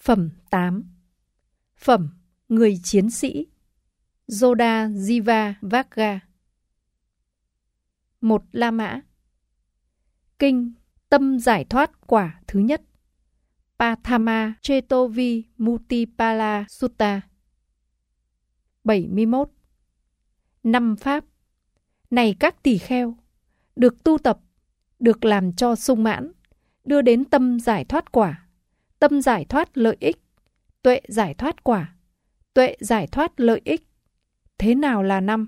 Phẩm 8. Phẩm Người chiến sĩ. Yoda Jiva Vagga. 1. La Mã. Kinh Tâm Giải Thoát Quả thứ nhất. Pathama Chetovi Mutipala Sutta. 71. 5 pháp. Này các tỳ kheo, được tu tập, được làm cho sung mãn, đưa đến tâm giải thoát quả, tâm giải thoát lợi ích, tuệ giải thoát quả, tuệ giải thoát lợi ích. Thế nào là 5?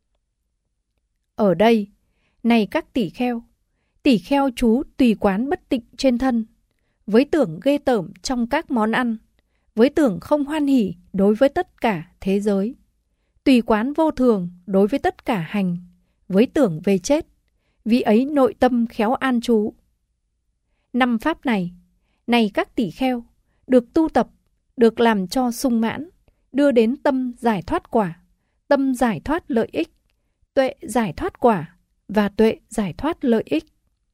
Ở đây, này các tỳ kheo chú tùy quán bất tịnh trên thân, với tưởng ghê tởm trong các món ăn, với tưởng không hoan hỉ đối với tất cả thế giới, tùy quán vô thường đối với tất cả hành, với tưởng về chết, vì ấy nội tâm khéo an trú. 5 pháp này, này các tỳ kheo, được tu tập, được làm cho sung mãn, đưa đến tâm giải thoát quả, tâm giải thoát lợi ích, tuệ giải thoát quả và tuệ giải thoát lợi ích.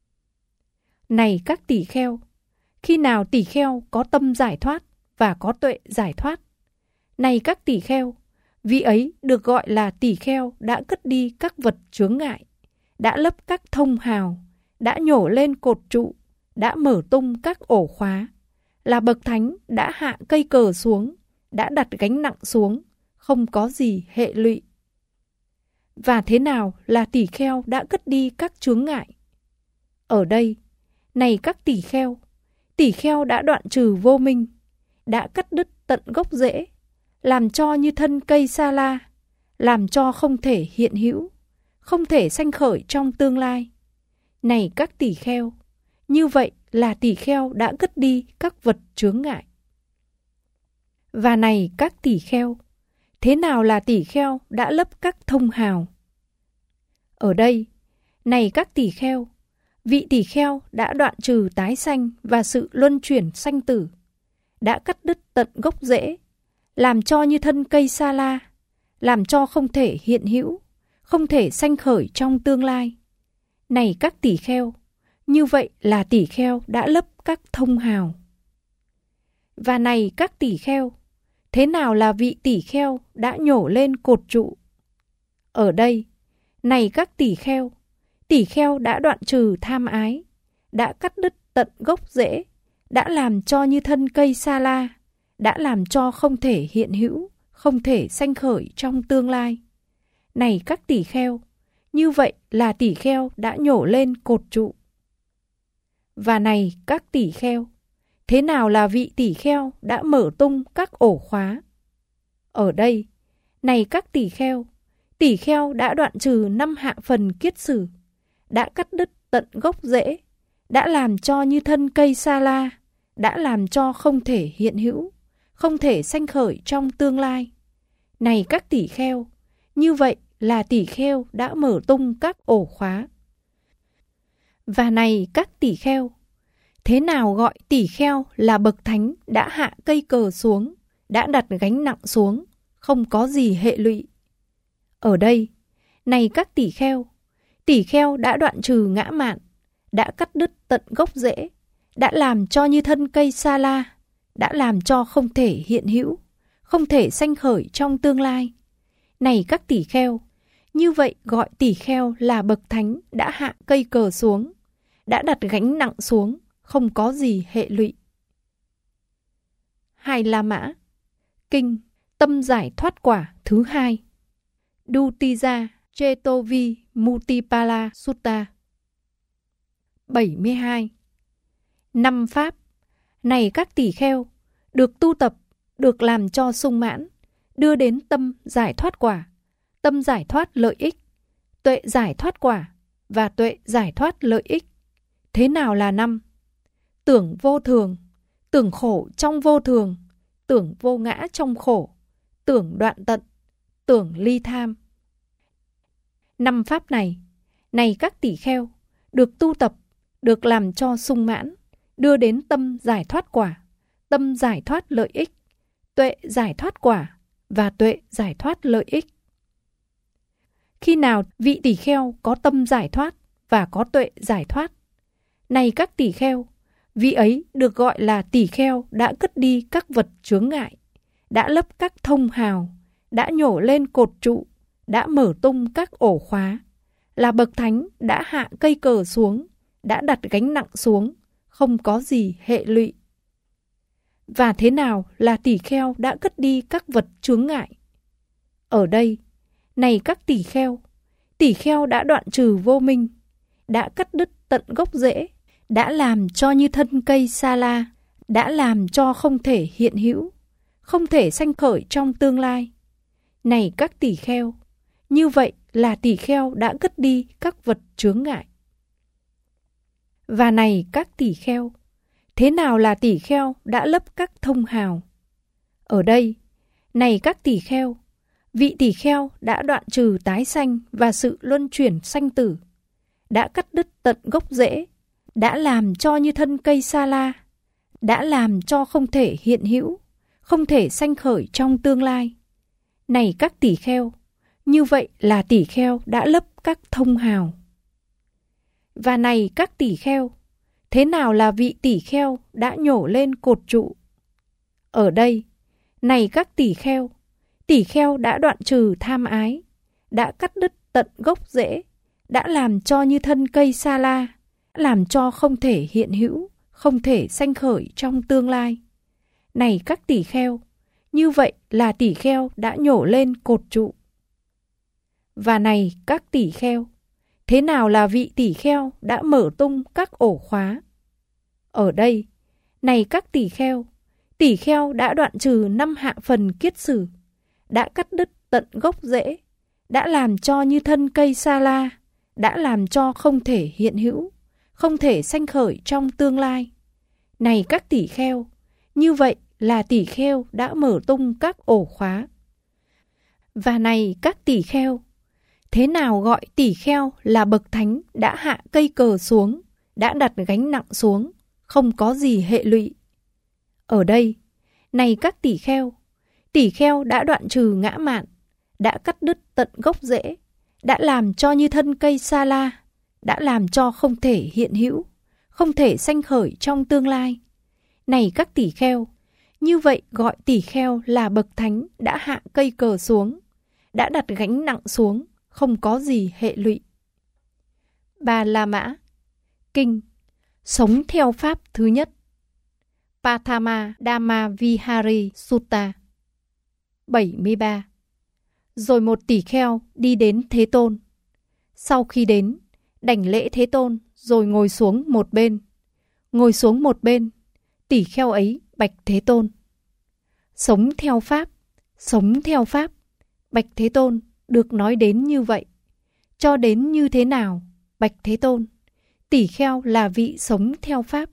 Này các tỳ kheo, khi nào tỳ kheo có tâm giải thoát và có tuệ giải thoát? Này các tỳ kheo, vì ấy được gọi là tỳ kheo đã cất đi các vật chướng ngại, đã lấp các thông hào, đã nhổ lên cột trụ, đã mở tung các ổ khóa, là bậc thánh đã hạ cây cờ xuống, đã đặt gánh nặng xuống, không có gì hệ lụy. Và thế nào là tỳ kheo đã cất đi các chướng ngại? Ở đây, này các tỳ kheo đã đoạn trừ vô minh, đã cắt đứt tận gốc rễ, làm cho như thân cây sa la, làm cho không thể hiện hữu, không thể sanh khởi trong tương lai. Này các tỳ kheo, như vậy là tỳ kheo đã cất đi các vật chướng ngại. Và này các tỳ kheo, thế nào là tỳ kheo đã lấp các thông hào? Ở đây, này các tỳ kheo, vị tỳ kheo đã đoạn trừ tái sanh và sự luân chuyển sanh tử, đã cắt đứt tận gốc rễ, làm cho như thân cây sa la, làm cho không thể hiện hữu, không thể sanh khởi trong tương lai. Này các tỳ kheo, như vậy là tỳ kheo đã lấp các thông hào. Và này các tỳ kheo, thế nào là vị tỳ kheo đã nhổ lên cột trụ? Ở đây, này các tỳ kheo đã đoạn trừ tham ái, đã cắt đứt tận gốc rễ, đã làm cho như thân cây sa la, đã làm cho không thể hiện hữu, không thể sanh khởi trong tương lai. Này các tỳ kheo, như vậy là tỳ kheo đã nhổ lên cột trụ. Và này các tỳ kheo, thế nào là vị tỳ kheo đã mở tung các ổ khóa? Ở đây, này các tỳ kheo đã đoạn trừ 5 hạ phần kiết sử, đã cắt đứt tận gốc rễ, đã làm cho như thân cây sa la, đã làm cho không thể hiện hữu, không thể sanh khởi trong tương lai. Này các tỳ kheo, như vậy là tỳ kheo đã mở tung các ổ khóa. Và này các tỳ kheo, thế nào gọi tỳ kheo là bậc thánh đã hạ cây cờ xuống, đã đặt gánh nặng xuống, không có gì hệ lụy? Ở đây, này các tỳ kheo đã đoạn trừ ngã mạn, đã cắt đứt tận gốc rễ, đã làm cho như thân cây sa la, đã làm cho không thể hiện hữu, không thể sanh khởi trong tương lai. Này các tỳ kheo, như vậy gọi tỳ kheo là bậc thánh đã hạ cây cờ xuống, đã đặt gánh nặng xuống, không có gì hệ lụy. 2. La Mã. Kinh Tâm Giải Thoát Quả thứ 2. Dutija Chetovi Mutipala Sutta. 72. 5 pháp. Này các tỳ kheo, được tu tập, được làm cho sung mãn, đưa đến tâm giải thoát quả, tâm giải thoát lợi ích, tuệ giải thoát quả và tuệ giải thoát lợi ích. Thế nào là 5? Tưởng vô thường, tưởng khổ trong vô thường, tưởng vô ngã trong khổ, tưởng đoạn tận, tưởng ly tham. 5 pháp này, này các tỳ kheo, được tu tập, được làm cho sung mãn, đưa đến tâm giải thoát quả, tâm giải thoát lợi ích, tuệ giải thoát quả và tuệ giải thoát lợi ích. Khi nào vị tỳ kheo có tâm giải thoát và có tuệ giải thoát? Này các tỳ kheo, Vị ấy được gọi là tỳ kheo đã cất đi các vật chướng ngại, đã lấp các thông hào, đã nhổ lên cột trụ, đã mở tung các ổ khóa, là bậc thánh đã hạ cây cờ xuống, đã đặt gánh nặng xuống, không có gì hệ lụy. Và thế nào là tỳ kheo đã cất đi các vật chướng ngại? Ở đây, này các tỳ kheo đã đoạn trừ vô minh, đã cắt đứt tận gốc rễ, đã làm cho như thân cây sa la, đã làm cho không thể hiện hữu, không thể sanh khởi trong tương lai. Này các tỳ kheo, như vậy là tỳ kheo đã cất đi các vật chướng ngại. Và này các tỳ kheo, thế nào là tỳ kheo đã lấp các thông hào? Ở đây, này các tỳ kheo, vị tỳ kheo đã đoạn trừ tái sanh và sự luân chuyển sanh tử, đã cắt đứt tận gốc rễ, đã làm cho như thân cây sa la, đã làm cho không thể hiện hữu, không thể sanh khởi trong tương lai. Này các tỳ kheo, như vậy là tỳ kheo đã lấp các thông hào. Và này các tỳ kheo, thế nào là vị tỳ kheo đã nhổ lên cột trụ? Ở đây, này các tỳ kheo đã đoạn trừ tham ái, đã cắt đứt tận gốc rễ, đã làm cho như thân cây sa la, làm cho không thể hiện hữu, không thể sanh khởi trong tương lai. Này các tỳ kheo, như vậy là tỳ kheo đã nhổ lên cột trụ. Và này các tỳ kheo, thế nào là vị tỳ kheo đã mở tung các ổ khóa? Ở đây, này các tỳ kheo đã đoạn trừ 5 hạ phần kiết sử, đã cắt đứt tận gốc rễ, đã làm cho như thân cây sa la, đã làm cho không thể hiện hữu, không thể sanh khởi trong tương lai. Này các tỳ kheo, như vậy là tỳ kheo đã mở tung các ổ khóa. Và này các tỳ kheo, thế nào gọi tỳ kheo là bậc thánh đã hạ cây cờ xuống, đã đặt gánh nặng xuống, không có gì hệ lụy? Ở đây, này các tỳ kheo đã đoạn trừ ngã mạn, đã cắt đứt tận gốc rễ, đã làm cho như thân cây sa la, đã làm cho không thể hiện hữu, không thể sanh khởi trong tương lai. Này các tỳ kheo, như vậy gọi tỳ kheo là bậc thánh đã hạ cây cờ xuống, đã đặt gánh nặng xuống, không có gì hệ lụy. Ba La Mã. Kinh Sống theo pháp thứ nhất. Pathama Dhamma Vihari Sutta. 73. Rồi một tỳ kheo đi đến Thế Tôn. Sau khi đến, đảnh lễ Thế Tôn rồi ngồi xuống một bên. Ngồi xuống một bên, tỳ kheo ấy bạch Thế Tôn. Sống theo pháp, sống theo pháp. Bạch Thế Tôn, được nói đến như vậy. Cho đến như thế nào? Bạch Thế Tôn, tỳ kheo là vị sống theo pháp.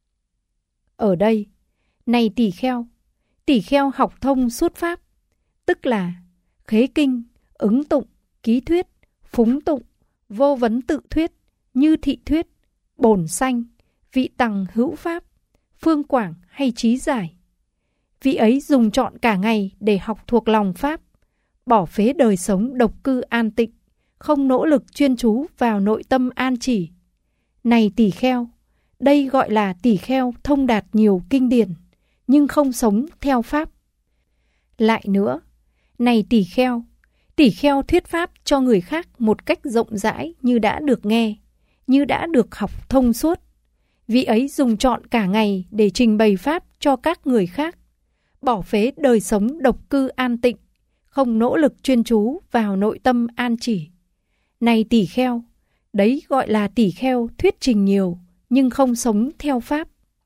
Ở đây, này tỳ kheo học thông suốt pháp, tức là khế kinh, ứng tụng, ký thuyết, phúng tụng, vô vấn tự thuyết, như thị thuyết, bổn sanh, vị tằng hữu pháp, phương quảng hay trí giải. Vị ấy dùng trọn cả ngày để học thuộc lòng pháp, bỏ phế đời sống độc cư an tịnh, không nỗ lực chuyên chú vào nội tâm an chỉ. Này tỳ kheo, đây gọi là tỳ kheo thông đạt nhiều kinh điển, nhưng không sống theo pháp. Lại nữa, này tỳ kheo thuyết pháp cho người khác một cách rộng rãi như đã được nghe, như đã được học thông suốt. Vị ấy dùng trọn cả ngày để trình bày pháp cho các người khác, bỏ phế đời sống độc cư an tịnh, không nỗ lực chuyên chú vào nội tâm an chỉ. Này tỳ kheo, đấy gọi là tỳ kheo thuyết trình nhiều, nhưng không sống theo pháp.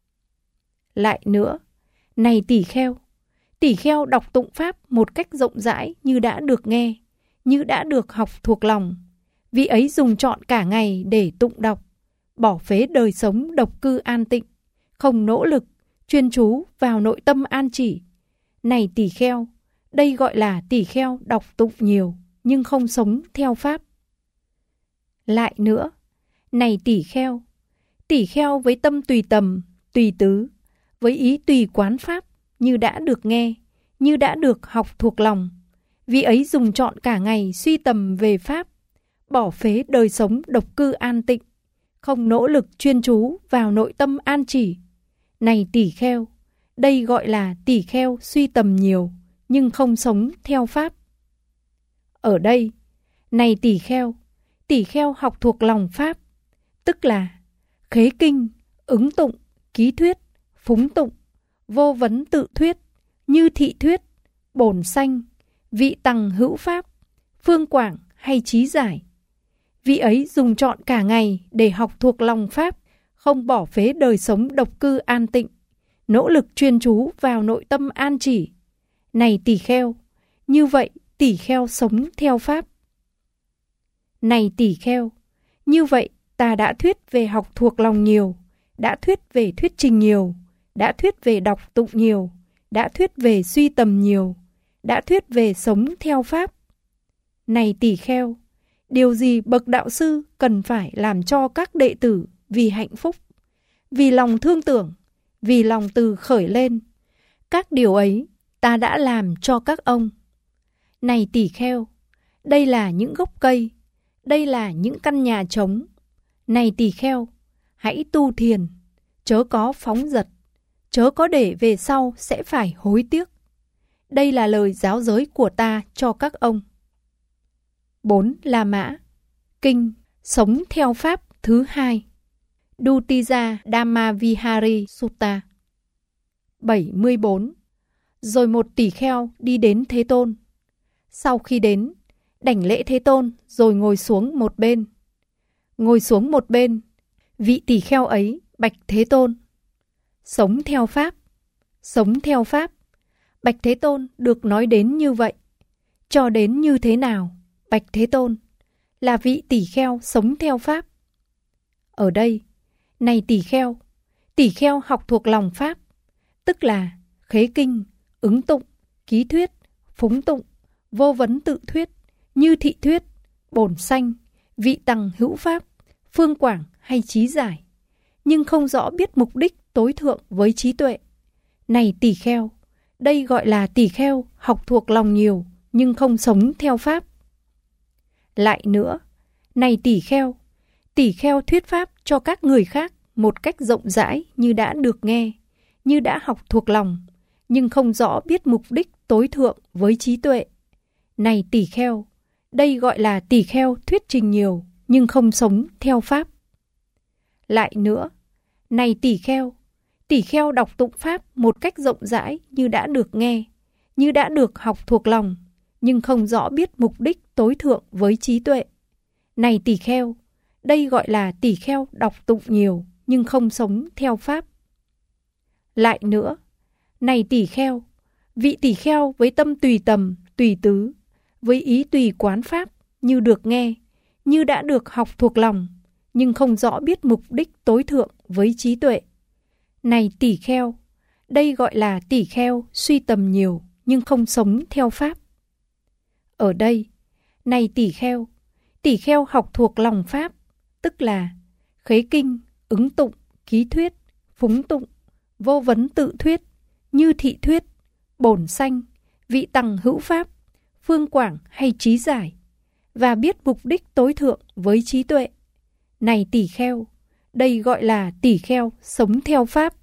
Lại nữa, này tỳ kheo đọc tụng pháp một cách rộng rãi như đã được nghe, như đã được học thuộc lòng. Vị ấy dùng trọn cả ngày để tụng đọc, bỏ phế đời sống độc cư an tịnh, không nỗ lực, chuyên chú vào nội tâm an chỉ. Này tỳ kheo, đây gọi là tỳ kheo đọc tụng nhiều, nhưng không sống theo pháp. Lại nữa, này tỳ kheo với tâm tùy tầm, tùy tứ, với ý tùy quán pháp, như đã được nghe, như đã được học thuộc lòng. Vị ấy dùng trọn cả ngày suy tầm về pháp, bỏ phế đời sống độc cư an tịnh, không nỗ lực chuyên chú vào nội tâm an chỉ. Này tỳ kheo, đây gọi là tỳ kheo suy tầm nhiều, nhưng không sống theo pháp. Ở đây, này tỳ kheo học thuộc lòng pháp, tức là khế kinh, ứng tụng, ký thuyết, phúng tụng, vô vấn tự thuyết, như thị thuyết, bổn sanh, vị tằng hữu pháp, phương quảng hay trí giải. Vị ấy dùng trọn cả ngày để học thuộc lòng pháp, không bỏ phế đời sống độc cư an tịnh, nỗ lực chuyên chú vào nội tâm an chỉ. Này tỳ kheo, như vậy tỳ kheo sống theo pháp. Này tỳ kheo, như vậy ta đã thuyết về học thuộc lòng nhiều, đã thuyết về thuyết trình nhiều, đã thuyết về đọc tụng nhiều, đã thuyết về suy tầm nhiều, đã thuyết về sống theo pháp. Này tỳ kheo, điều gì bậc đạo sư cần phải làm cho các đệ tử vì hạnh phúc, vì lòng thương tưởng, vì lòng từ khởi lên? Các điều ấy ta đã làm cho các ông. Này tỳ kheo, đây là những gốc cây, đây là những căn nhà trống. Này tỳ kheo, hãy tu thiền, chớ có phóng dật, chớ có để về sau sẽ phải hối tiếc. Đây là lời giáo giới của ta cho các ông. 4. La Mã Kinh Sống theo Pháp thứ 2 Dutija Dhammavihari Sutta. 74. Rồi một tỳ kheo đi đến Thế Tôn. Sau khi đến, đảnh lễ Thế Tôn rồi ngồi xuống một bên. Ngồi xuống một bên, vị tỳ kheo ấy bạch Thế Tôn: Sống theo Pháp, sống theo Pháp. Bạch Thế Tôn được nói đến như vậy. Cho đến như thế nào, bạch Thế Tôn? Là vị tỳ kheo sống theo Pháp. Ở đây, này tỳ kheo học thuộc lòng Pháp, tức là khế kinh, ứng tụng, ký thuyết, phúng tụng, vô vấn tự thuyết, như thị thuyết, bổn sanh, vị tằng hữu pháp, phương quảng hay trí giải, nhưng không rõ biết mục đích tối thượng với trí tuệ. Này tỳ kheo, đây gọi là tỳ kheo học thuộc lòng nhiều, nhưng không sống theo Pháp. Lại nữa, này tỳ kheo thuyết Pháp cho các người khác một cách rộng rãi như đã được nghe, như đã học thuộc lòng, nhưng không rõ biết mục đích tối thượng với trí tuệ. Này tỳ kheo, đây gọi là tỳ kheo thuyết trình nhiều, nhưng không sống theo Pháp. Lại nữa, này tỳ kheo đọc tụng Pháp một cách rộng rãi như đã được nghe, như đã được học thuộc lòng, nhưng không rõ biết mục đích tối thượng với trí tuệ. Này tỳ kheo, đây gọi là tỳ kheo đọc tụng nhiều, nhưng không sống theo Pháp. Lại nữa, này vị tỳ kheo với tâm tùy tầm, tùy tứ, với ý tùy quán Pháp như được nghe, như đã được học thuộc lòng, nhưng không rõ biết mục đích tối thượng với trí tuệ. Này tỳ kheo, đây gọi là tỳ kheo suy tầm nhiều, nhưng không sống theo Pháp. Ở đây, này tỳ kheo học thuộc lòng Pháp, tức là khế kinh, ứng tụng, ký thuyết, phúng tụng, vô vấn tự thuyết, như thị thuyết, bổn sanh, vị tằng hữu pháp, phương quảng hay trí giải, và biết mục đích tối thượng với trí tuệ. Này tỳ kheo, đây gọi là tỳ kheo sống theo Pháp.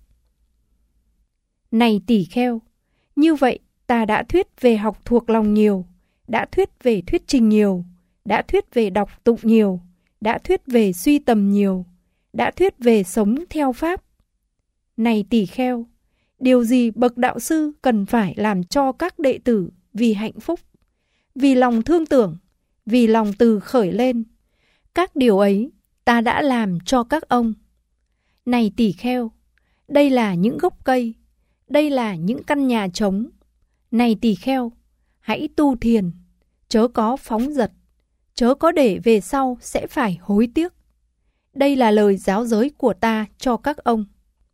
Này tỳ kheo, như vậy ta đã thuyết về học thuộc lòng nhiều, đã thuyết về thuyết trình nhiều, đã thuyết về đọc tụng nhiều, đã thuyết về suy tầm nhiều, đã thuyết về sống theo Pháp. Này tỳ kheo, điều gì bậc đạo sư cần phải làm cho các đệ tử vì hạnh phúc, vì lòng thương tưởng, vì lòng từ khởi lên? Các điều ấy ta đã làm cho các ông. Này tỳ kheo, đây là những gốc cây, đây là những căn nhà trống. Này tỳ kheo, hãy tu thiền, chớ có phóng dật, chớ có để về sau sẽ phải hối tiếc. Đây là lời giáo giới của ta cho các ông.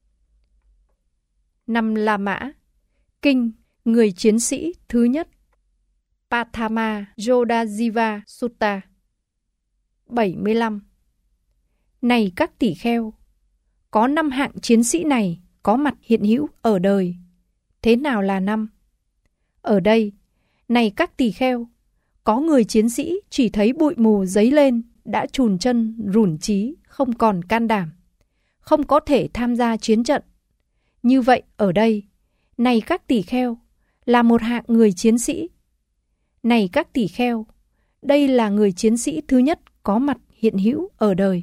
5. La Mã Kinh Người chiến sĩ thứ nhất Pathama Yodajiva Sutta. 75. Này các tỷ kheo, có 5 hạng chiến sĩ này có mặt hiện hữu ở đời. Thế nào là 5? Ở đây, này các tỷ kheo, có người chiến sĩ chỉ thấy bụi mù dấy lên đã chùn chân rủn trí, không còn can đảm, không có thể tham gia chiến trận. Như vậy ở đây, này các tỳ kheo, là một hạng người chiến sĩ. Này các tỳ kheo, đây là người chiến sĩ thứ nhất có mặt hiện hữu ở đời.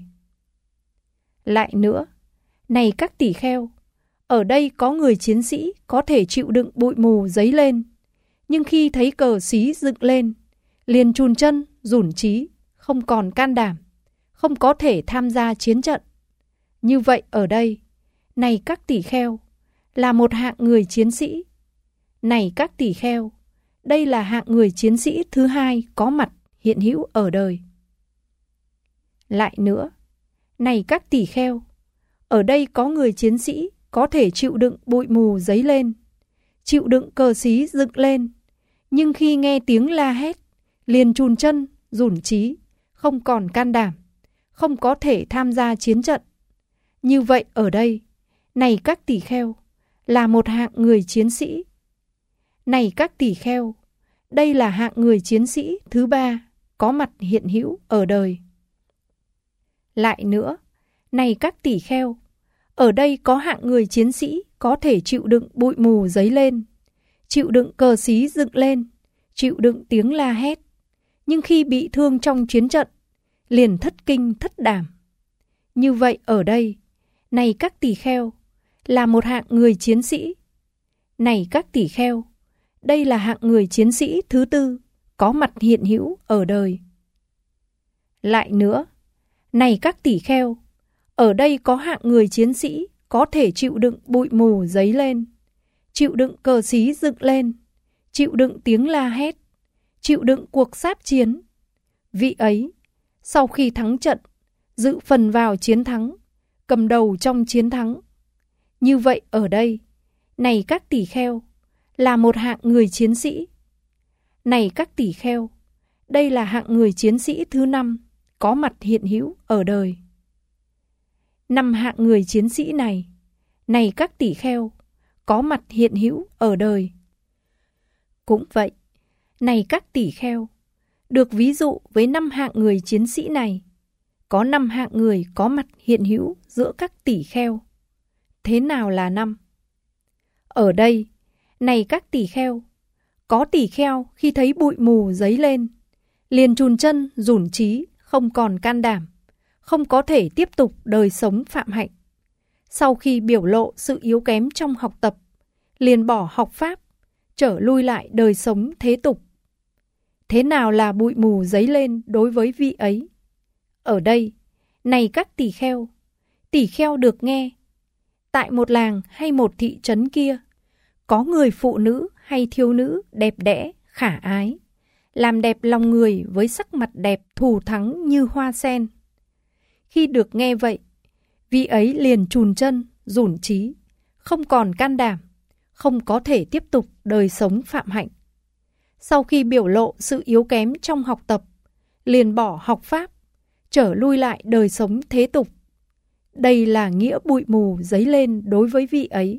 Lại nữa, này các tỳ kheo, ở đây có người chiến sĩ có thể chịu đựng bụi mù dấy lên, nhưng khi thấy cờ xí dựng lên, liền chùn chân, rủn trí, không còn can đảm, không có thể tham gia chiến trận. Như vậy ở đây, này các tỳ kheo, là một hạng người chiến sĩ. Này các tỳ kheo, đây là hạng người chiến sĩ thứ hai có mặt hiện hữu ở đời. Lại nữa, này các tỳ kheo, ở đây có người chiến sĩ có thể chịu đựng bụi mù dấy lên, chịu đựng cờ xí dựng lên, nhưng khi nghe tiếng la hét, liền chùn chân, rủn trí, không còn can đảm, không có thể tham gia chiến trận. Như vậy ở đây, này các tỳ kheo, là một hạng người chiến sĩ. Này các tỳ kheo, đây là hạng người chiến sĩ thứ ba có mặt hiện hữu ở đời. Lại nữa, này các tỳ kheo, ở đây có hạng người chiến sĩ có thể chịu đựng bụi mù dấy lên, chịu đựng cờ xí dựng lên, chịu đựng tiếng la hét, nhưng khi bị thương trong chiến trận, liền thất kinh thất đảm. Như vậy ở đây, này các tỳ kheo, là một hạng người chiến sĩ. Này các tỳ kheo, đây là hạng người chiến sĩ thứ tư có mặt hiện hữu ở đời. Lại nữa, này các tỳ kheo, ở đây có hạng người chiến sĩ có thể chịu đựng bụi mù dấy lên, chịu đựng cờ xí dựng lên, chịu đựng tiếng la hét, chịu đựng cuộc sáp chiến. Vị ấy, sau khi thắng trận, dự phần vào chiến thắng, cầm đầu trong chiến thắng. Như vậy ở đây, này các tỳ kheo, là một hạng người chiến sĩ. Này các tỳ kheo, đây là hạng người chiến sĩ thứ năm có mặt hiện hữu ở đời. 5 hạng người chiến sĩ này, này các tỳ kheo, có mặt hiện hữu ở đời. Cũng vậy, này các tỳ kheo, được ví dụ với 5 hạng người chiến sĩ này, có 5 hạng người có mặt hiện hữu giữa các tỳ kheo. Thế nào là 5? Ở đây, này các tỳ kheo, có tỳ kheo khi thấy bụi mù dấy lên, liền chùn chân, rủn trí, không còn can đảm, không có thể tiếp tục đời sống phạm hạnh. Sau khi biểu lộ sự yếu kém trong học tập, liền bỏ học pháp, trở lui lại đời sống thế tục. Thế nào là bụi mù dấy lên đối với vị ấy? Ở đây, này các tỳ kheo được nghe, tại một làng hay một thị trấn kia, có người phụ nữ hay thiếu nữ đẹp đẽ, khả ái, làm đẹp lòng người với sắc mặt đẹp thù thắng như hoa sen. Khi được nghe vậy, vị ấy liền chùn chân, rủn trí, không còn can đảm, không có thể tiếp tục đời sống phạm hạnh. Sau khi biểu lộ sự yếu kém trong học tập, liền bỏ học pháp, trở lui lại đời sống thế tục. Đây là nghĩa bụi mù dấy lên đối với vị ấy.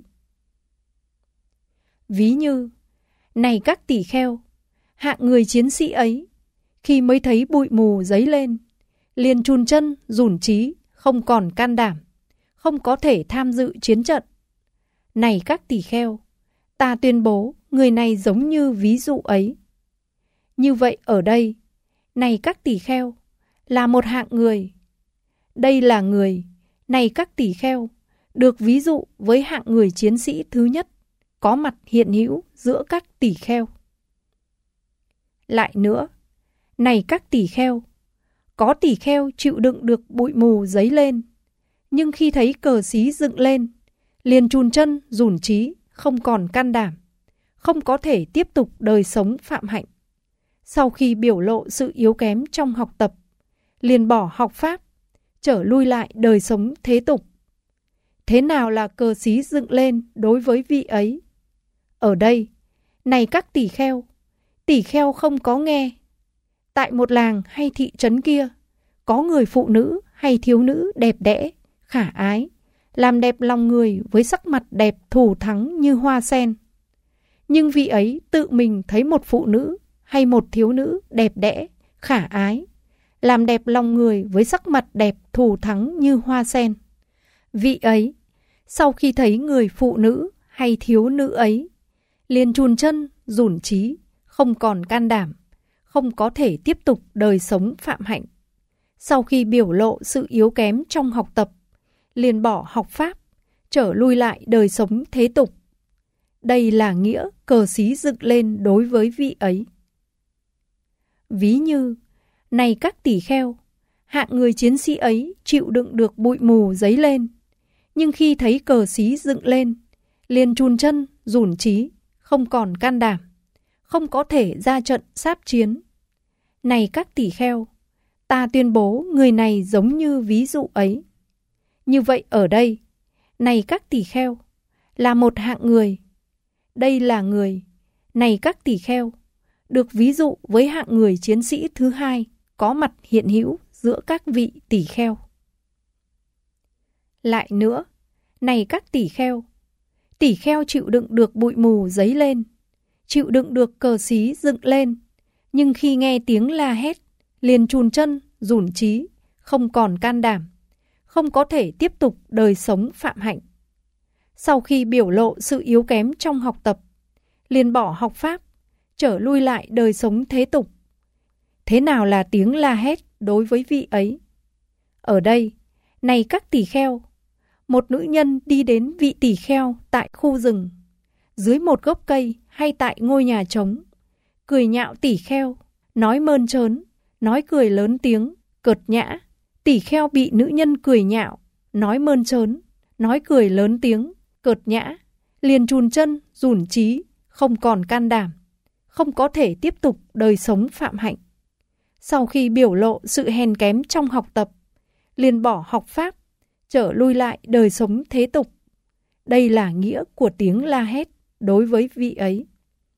Ví như, này các tỳ kheo, hạng người chiến sĩ ấy, khi mới thấy bụi mù dấy lên, liền chùn chân, rủn trí, không còn can đảm, không có thể tham dự chiến trận. Này các tỳ kheo, ta tuyên bố người này giống như ví dụ ấy. Như vậy ở đây, này các tỳ kheo, là một hạng người. Đây là người, này các tỳ kheo, được ví dụ với hạng người chiến sĩ thứ nhất, có mặt hiện hữu giữa các tỳ kheo. Lại nữa, này các tỳ kheo, có tỳ kheo chịu đựng được bụi mù dấy lên, nhưng khi thấy cờ xí dựng lên, liền chùn chân, rủn trí, không còn can đảm, không có thể tiếp tục đời sống phạm hạnh. Sau khi biểu lộ sự yếu kém trong học tập, liền bỏ học pháp, trở lui lại đời sống thế tục. Thế nào là cờ xí dựng lên đối với vị ấy? Ở đây, này các tỳ kheo không có nghe. Tại một làng hay thị trấn kia, có người phụ nữ hay thiếu nữ đẹp đẽ, khả ái, làm đẹp lòng người với sắc mặt đẹp thù thắng như hoa sen. Nhưng vị ấy tự mình thấy một phụ nữ hay một thiếu nữ đẹp đẽ, khả ái, làm đẹp lòng người với sắc mặt đẹp thù thắng như hoa sen. Vị ấy, Sau khi thấy người phụ nữ hay thiếu nữ ấy, liền chùn chân, rủn trí, không còn can đảm, không có thể tiếp tục đời sống phạm hạnh. Sau khi biểu lộ sự yếu kém trong học tập, liền bỏ học pháp, trở lui lại đời sống thế tục. Đây là nghĩa cờ xí dựng lên đối với vị ấy. Ví như, này các tỷ kheo, hạng người chiến sĩ ấy chịu đựng được bụi mù dấy lên, nhưng khi thấy cờ xí dựng lên, liền chùn chân, rủn trí, không còn can đảm, không có thể ra trận sáp chiến. Này các tỷ kheo, ta tuyên bố người này giống như ví dụ ấy. Như vậy ở đây, này các tỷ kheo, là một hạng người. Đây là người, này các tỷ kheo, được ví dụ với hạng người chiến sĩ thứ hai có mặt hiện hữu giữa các vị tỷ kheo. Lại nữa, này các tỷ kheo chịu đựng được bụi mù dấy lên, chịu đựng được cờ xí dựng lên, nhưng khi nghe tiếng la hét, liền chùn chân, rủn trí, không còn can đảm, không có thể tiếp tục đời sống phạm hạnh. Sau khi biểu lộ sự yếu kém trong học tập, liền bỏ học pháp, trở lui lại đời sống thế tục. Thế nào là tiếng la hét đối với vị ấy? Ở đây, này các tỷ kheo, một nữ nhân đi đến vị tỷ kheo tại khu rừng, dưới một gốc cây hay tại ngôi nhà trống, cười nhạo tỷ kheo, nói mơn trớn, nói cười lớn tiếng, cợt nhã. Tỷ kheo bị nữ nhân cười nhạo, nói mơn trớn, nói cười lớn tiếng, cợt nhã, liền chùn chân, rủn trí, không còn can đảm, không có thể tiếp tục đời sống phạm hạnh. Sau khi biểu lộ sự hèn kém trong học tập, liền bỏ học pháp, trở lui lại đời sống thế tục. Đây là nghĩa của tiếng la hét đối với vị ấy.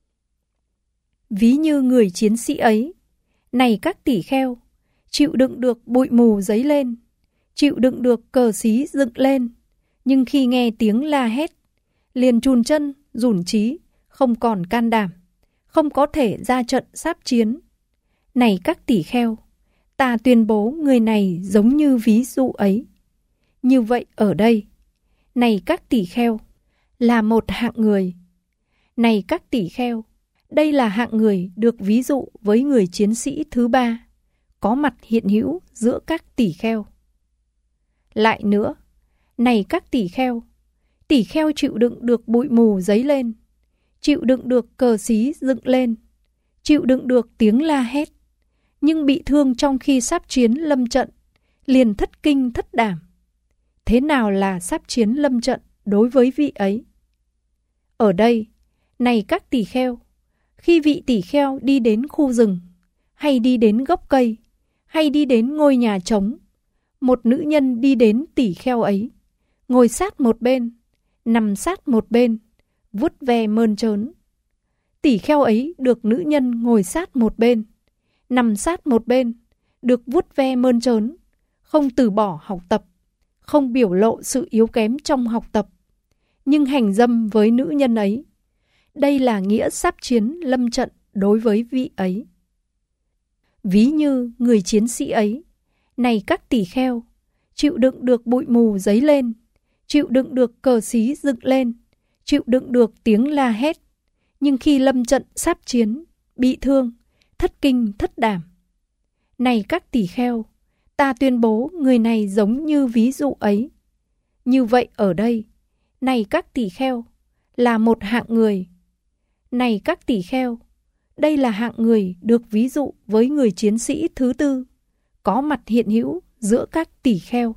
Ví như người chiến sĩ ấy, này các tỷ kheo, chịu đựng được bụi mù dấy lên, chịu đựng được cờ xí dựng lên, nhưng khi nghe tiếng la hét, liền chùn chân, rủn trí, không còn can đảm, không có thể ra trận sáp chiến. Này các tỷ kheo, ta tuyên bố người này giống như ví dụ ấy. Như vậy ở đây, này các tỷ kheo, là một hạng người. Này các tỷ kheo, đây là hạng người được ví dụ với người chiến sĩ thứ ba, có mặt hiện hữu giữa các tỷ kheo. Lại nữa, này các tỷ kheo chịu đựng được bụi mù dấy lên, chịu đựng được cờ xí dựng lên, chịu đựng được tiếng la hét, nhưng bị thương trong khi sáp chiến lâm trận, liền thất kinh thất đảm. Thế nào là sáp chiến lâm trận đối với vị ấy? Ở đây, này các tỷ kheo, khi vị tỷ kheo đi đến khu rừng, hay đi đến gốc cây, hay đi đến ngôi nhà trống, một nữ nhân đi đến tỷ kheo ấy, ngồi sát một bên, nằm sát một bên, vuốt ve mơn trớn. Tỷ kheo ấy được nữ nhân ngồi sát một bên, nằm sát một bên, được vuốt ve mơn trớn, không từ bỏ học tập, không biểu lộ sự yếu kém trong học tập, nhưng hành dâm với nữ nhân ấy. Đây là nghĩa sáp chiến lâm trận đối với vị ấy. Ví như người chiến sĩ ấy, này các tỷ kheo, chịu đựng được bụi mù dấy lên, chịu đựng được cờ xí dựng lên, chịu đựng được tiếng la hét, nhưng khi lâm trận sáp chiến, bị thương, thất kinh thất đảm. Này các tỷ kheo, ta tuyên bố người này giống như ví dụ ấy. Như vậy ở đây, này các tỷ kheo, là một hạng người. Này các tỷ kheo, đây là hạng người được ví dụ với người chiến sĩ thứ tư, có mặt hiện hữu giữa các tỷ kheo.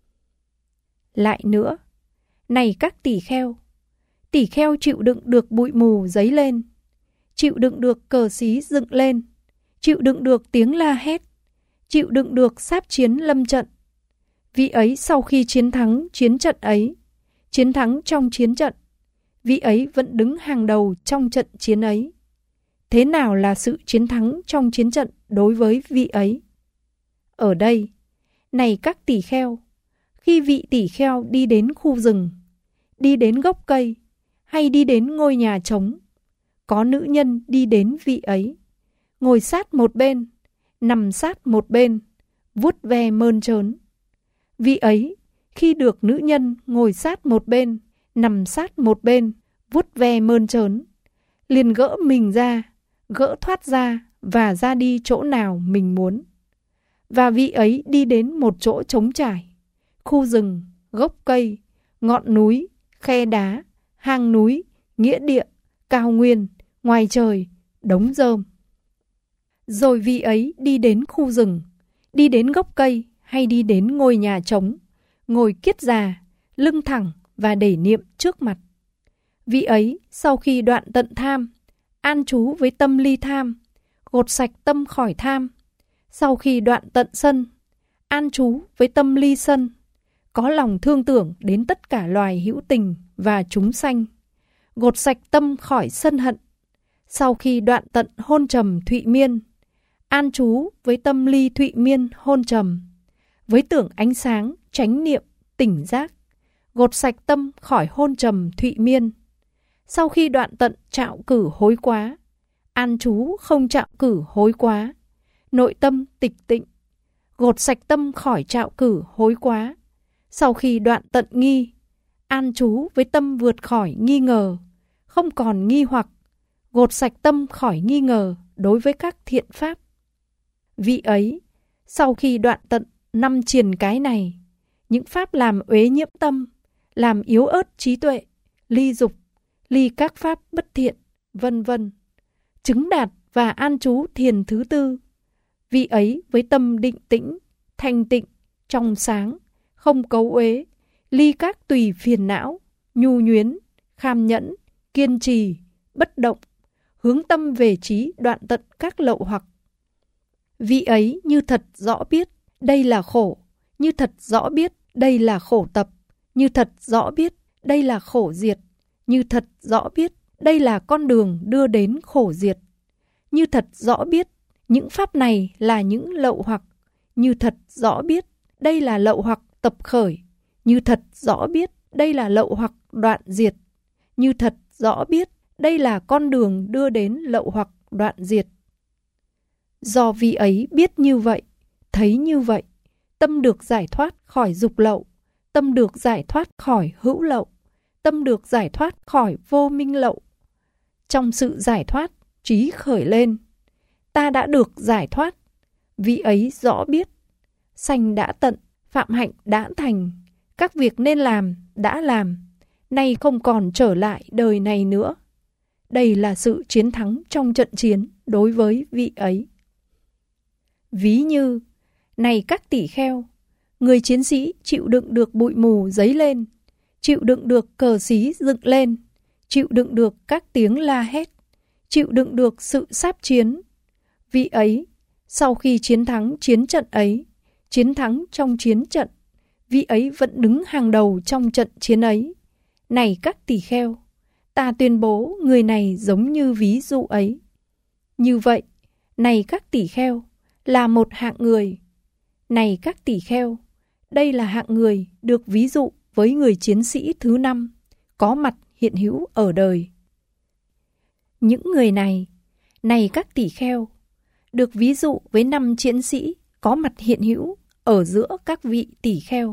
Lại nữa, này các tỷ kheo chịu đựng được bụi mù dấy lên, chịu đựng được cờ xí dựng lên, chịu đựng được tiếng la hét, chịu đựng được sáp chiến lâm trận. Vị ấy sau khi chiến thắng chiến trận ấy, chiến thắng trong chiến trận, vị ấy vẫn đứng hàng đầu trong trận chiến ấy. Thế nào là sự chiến thắng trong chiến trận đối với vị ấy? Ở đây, này các tỷ kheo, khi vị tỷ kheo đi đến khu rừng, đi đến gốc cây, hay đi đến ngôi nhà trống, có nữ nhân đi đến vị ấy, ngồi sát một bên, nằm sát một bên, vuốt ve mơn trớn. Vị ấy, khi được nữ nhân ngồi sát một bên, nằm sát một bên, vuốt ve mơn trớn, liền gỡ mình ra, gỡ thoát ra và ra đi chỗ nào mình muốn. Và vị ấy đi đến một chỗ trống trải, khu rừng, gốc cây, ngọn núi, khe đá, hang núi, nghĩa địa, cao nguyên, ngoài trời, đống rơm. Rồi vị ấy đi đến khu rừng, đi đến gốc cây hay đi đến ngôi nhà trống, ngồi kiết già, lưng thẳng và để niệm trước mặt. Vị ấy sau khi đoạn tận tham, an trú với tâm ly tham, gột sạch tâm khỏi tham. Sau khi đoạn tận sân, an trú với tâm ly sân, có lòng thương tưởng đến tất cả loài hữu tình và chúng sanh, gột sạch tâm khỏi sân hận. Sau khi đoạn tận hôn trầm thụy miên, an trú với tâm ly thụy miên hôn trầm, với tưởng ánh sáng, chánh niệm, tỉnh giác, gột sạch tâm khỏi hôn trầm thụy miên. Sau khi đoạn tận trạo cử hối quá, an trú không trạo cử hối quá, nội tâm tịch tịnh, gột sạch tâm khỏi trạo cử hối quá. Sau khi đoạn tận nghi, an trú với tâm vượt khỏi nghi ngờ, không còn nghi hoặc, gột sạch tâm khỏi nghi ngờ đối với các thiện pháp. Vị ấy, sau khi đoạn tận 5 triền cái này, những pháp làm uế nhiễm tâm, làm yếu ớt trí tuệ, ly dục, ly các pháp bất thiện, vân vân, chứng đạt và an trú thiền thứ tư. Vị ấy với tâm định tĩnh, thanh tịnh, trong sáng, không cấu uế, ly các tùy phiền não, nhu nhuyến, kham nhẫn, kiên trì, bất động, hướng tâm về trí đoạn tận các lậu hoặc. Vị ấy như thật rõ biết đây là khổ, như thật rõ biết đây là khổ tập, như thật rõ biết đây là khổ diệt, như thật rõ biết đây là con đường đưa đến khổ diệt, như thật rõ biết những pháp này là những lậu hoặc, như thật rõ biết đây là lậu hoặc tập khởi, như thật rõ biết đây là lậu hoặc đoạn diệt, như thật rõ biết đây là con đường đưa đến lậu hoặc đoạn diệt. Do vị ấy biết như vậy, thấy như vậy, tâm được giải thoát khỏi dục lậu, tâm được giải thoát khỏi hữu lậu, tâm được giải thoát khỏi vô minh lậu. Trong sự giải thoát, trí khởi lên. Ta đã được giải thoát, vị ấy rõ biết. Sanh đã tận, phạm hạnh đã thành, các việc nên làm đã làm, nay không còn trở lại đời này nữa. Đây là sự chiến thắng trong trận chiến đối với vị ấy. Ví như, này các tỷ kheo, người chiến sĩ chịu đựng được bụi mù dấy lên, chịu đựng được cờ xí dựng lên, chịu đựng được các tiếng la hét, chịu đựng được sự sáp chiến. Vị ấy, sau khi chiến thắng chiến trận ấy, chiến thắng trong chiến trận, vị ấy vẫn đứng hàng đầu trong trận chiến ấy. Này các tỷ kheo, ta tuyên bố người này giống như ví dụ ấy. Như vậy, này các tỷ kheo, là một hạng người. Này các tỷ kheo, đây là hạng người được ví dụ với người chiến sĩ thứ 5, có mặt hiện hữu ở đời. Những người này, này các tỷ kheo, được ví dụ với 5 chiến sĩ có mặt hiện hữu ở giữa các vị tỷ kheo.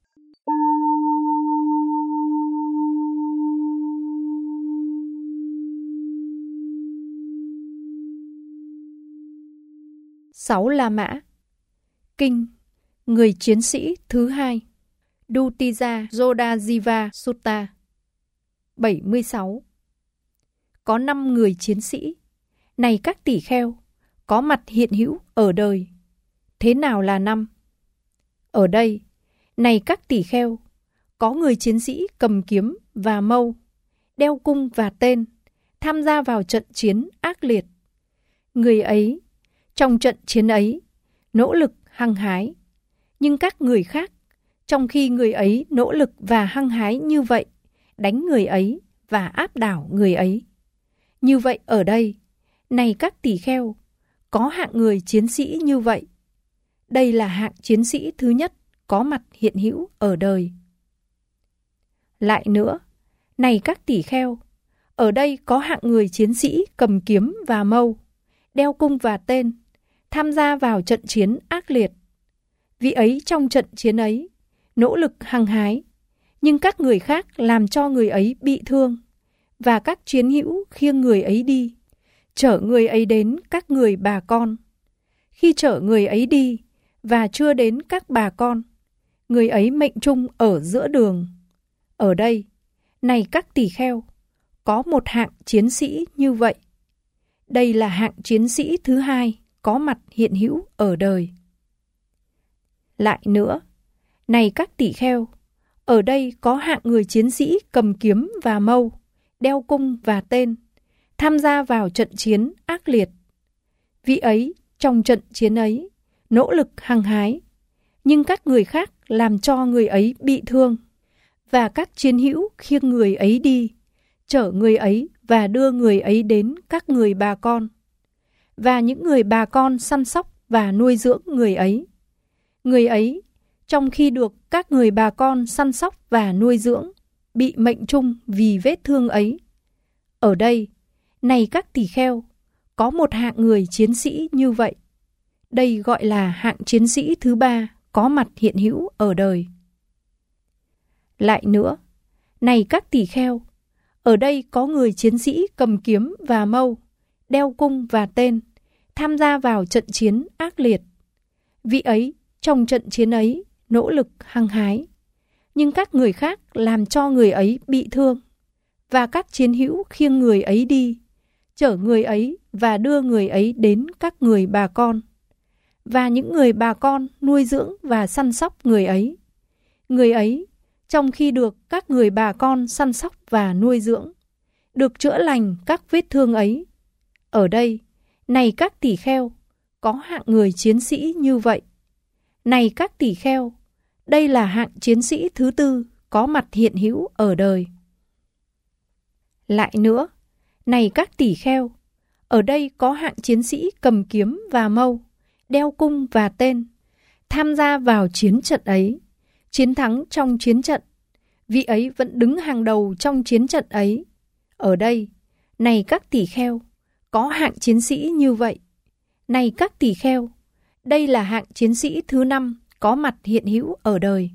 Sáu La Mã. Kinh Người chiến sĩ thứ 2, Dutija Jodajiva Sutta 76. Có 5 người chiến sĩ, này các tỷ kheo, có mặt hiện hữu ở đời. Thế nào là 5? Ở đây, này các tỷ kheo, có người chiến sĩ cầm kiếm và mâu, đeo cung và tên, tham gia vào trận chiến ác liệt. Người ấy, trong trận chiến ấy, nỗ lực hăng hái. Nhưng các người khác, trong khi người ấy nỗ lực và hăng hái như vậy, đánh người ấy và áp đảo người ấy. Như vậy ở đây, này các tỷ kheo, có hạng người chiến sĩ như vậy. Đây là hạng chiến sĩ thứ nhất có mặt hiện hữu ở đời. Lại nữa, này các tỷ kheo, ở đây có hạng người chiến sĩ cầm kiếm và mâu, đeo cung và tên, tham gia vào trận chiến ác liệt. Vị ấy trong trận chiến ấy, nỗ lực hăng hái, nhưng các người khác làm cho người ấy bị thương, và các chiến hữu khiêng người ấy đi, chở người ấy đến các người bà con. Khi chở người ấy đi và chưa đến các bà con, người ấy mệnh chung ở giữa đường. Ở đây, này các tỳ kheo, có một hạng chiến sĩ như vậy. Đây là hạng chiến sĩ thứ hai có mặt hiện hữu ở đời. Lại nữa, này các tỳ kheo, ở đây có hạng người chiến sĩ cầm kiếm và mâu, đeo cung và tên, tham gia vào trận chiến ác liệt. Vị ấy, trong trận chiến ấy, nỗ lực hăng hái, nhưng các người khác làm cho người ấy bị thương, và các chiến hữu khiêng người ấy đi, chở người ấy và đưa người ấy đến các người bà con. Và những người bà con săn sóc và nuôi dưỡng người ấy. Người ấy, trong khi được các người bà con săn sóc và nuôi dưỡng, bị mệnh chung vì vết thương ấy. Ở đây, này các tỳ kheo, có một hạng người chiến sĩ như vậy. Đây gọi là hạng chiến sĩ thứ ba có mặt hiện hữu ở đời. Lại nữa, này các tỳ kheo, ở đây có người chiến sĩ cầm kiếm và mâu, đeo cung và tên, tham gia vào trận chiến ác liệt. Vị ấy, trong trận chiến ấy, nỗ lực hăng hái, nhưng các người khác làm cho người ấy bị thương, và các chiến hữu khiêng người ấy đi, chở người ấy và đưa người ấy đến các người bà con. Và những người bà con nuôi dưỡng và săn sóc người ấy. Người ấy, trong khi được các người bà con săn sóc và nuôi dưỡng, được chữa lành các vết thương ấy. Ở đây, này các tỳ kheo, có hạng người chiến sĩ như vậy. Này các tỳ kheo, đây là hạng chiến sĩ thứ tư có mặt hiện hữu ở đời. Lại nữa, này các tỳ kheo, ở đây có hạng chiến sĩ cầm kiếm và mâu, đeo cung và tên, tham gia vào chiến trận ấy, chiến thắng trong chiến trận. Vị ấy vẫn đứng hàng đầu trong chiến trận ấy. Ở đây, này các tỳ kheo, có hạng chiến sĩ như vậy. Này các tỳ kheo, đây là hạng chiến sĩ thứ năm có mặt hiện hữu ở đời.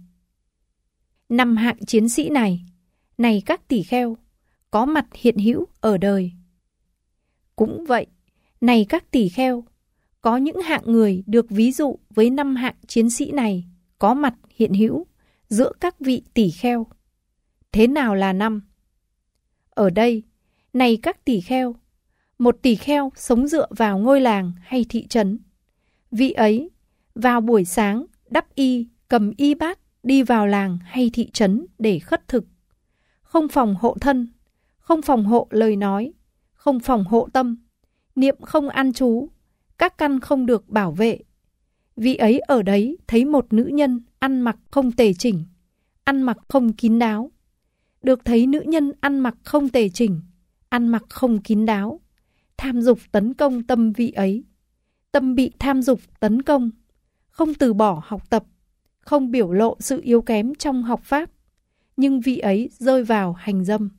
5 hạng chiến sĩ này, này các tỳ kheo, có mặt hiện hữu ở đời. Cũng vậy, này các tỳ kheo, có những hạng người được ví dụ với 5 hạng chiến sĩ này có mặt hiện hữu giữa các vị tỳ kheo. Thế nào là 5? Ở đây, này các tỳ kheo, một tỳ kheo sống dựa vào ngôi làng hay thị trấn. Vị ấy, vào buổi sáng, đắp y, cầm y bát, đi vào làng hay thị trấn để khất thực. Không phòng hộ thân, không phòng hộ lời nói, không phòng hộ tâm, niệm không an trú, các căn không được bảo vệ. Vị ấy ở đấy thấy một nữ nhân ăn mặc không tề chỉnh, ăn mặc không kín đáo. Được thấy nữ nhân ăn mặc không tề chỉnh, ăn mặc không kín đáo, tham dục tấn công tâm vị ấy. Tâm bị tham dục tấn công, không từ bỏ học tập, không biểu lộ sự yếu kém trong học pháp, nhưng vị ấy rơi vào hành dâm.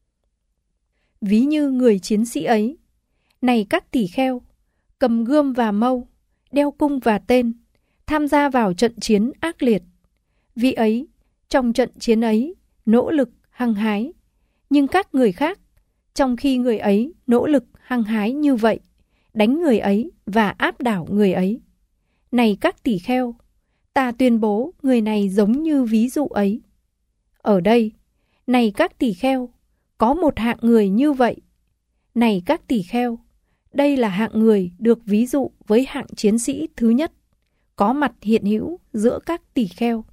Ví như người chiến sĩ ấy, này các tỳ kheo, cầm gươm và mâu, đeo cung và tên, tham gia vào trận chiến ác liệt. Vị ấy, trong trận chiến ấy, nỗ lực hăng hái, nhưng các người khác, trong khi người ấy nỗ lực hăng hái như vậy, đánh người ấy và áp đảo người ấy. Này các tỳ kheo, ta tuyên bố người này giống như ví dụ ấy. Ở đây, này các tỳ kheo, có một hạng người như vậy. Này các tỳ kheo, đây là hạng người được ví dụ với hạng chiến sĩ thứ nhất, có mặt hiện hữu giữa các tỳ kheo.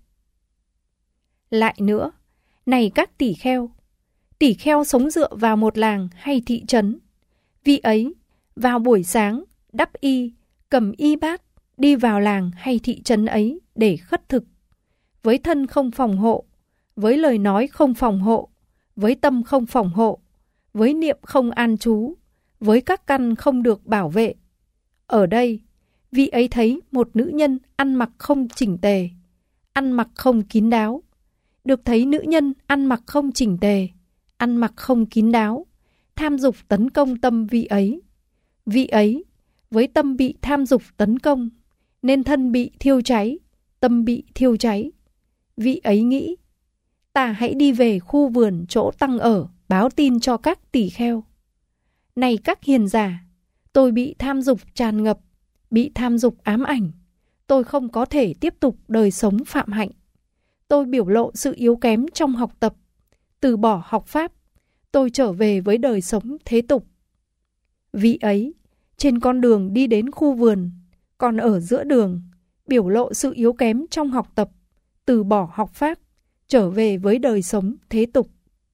Lại nữa, này các tỳ kheo sống dựa vào một làng hay thị trấn. Vị ấy, vào buổi sáng, đắp y, cầm y bát, đi vào làng hay thị trấn ấy để khất thực. Với thân không phòng hộ, với lời nói không phòng hộ, với tâm không phòng hộ, với niệm không an trú, với các căn không được bảo vệ. Ở đây, vị ấy thấy một nữ nhân ăn mặc không chỉnh tề, ăn mặc không kín đáo. Được thấy nữ nhân ăn mặc không chỉnh tề, ăn mặc không kín đáo, tham dục tấn công tâm vị ấy. Vị ấy, với tâm bị tham dục tấn công, nên thân bị thiêu cháy, tâm bị thiêu cháy. Vị ấy nghĩ, ta hãy đi về khu vườn chỗ tăng ở, báo tin cho các tỳ kheo. Này các hiền giả, tôi bị tham dục tràn ngập, bị tham dục ám ảnh. Tôi không có thể tiếp tục đời sống phạm hạnh. Tôi biểu lộ sự yếu kém trong học tập, từ bỏ học pháp. Tôi trở về với đời sống thế tục. Vị ấy, trên con đường đi đến khu vườn, còn ở giữa đường, biểu lộ sự yếu kém trong học tập, từ bỏ học pháp, trở về với đời sống thế tục.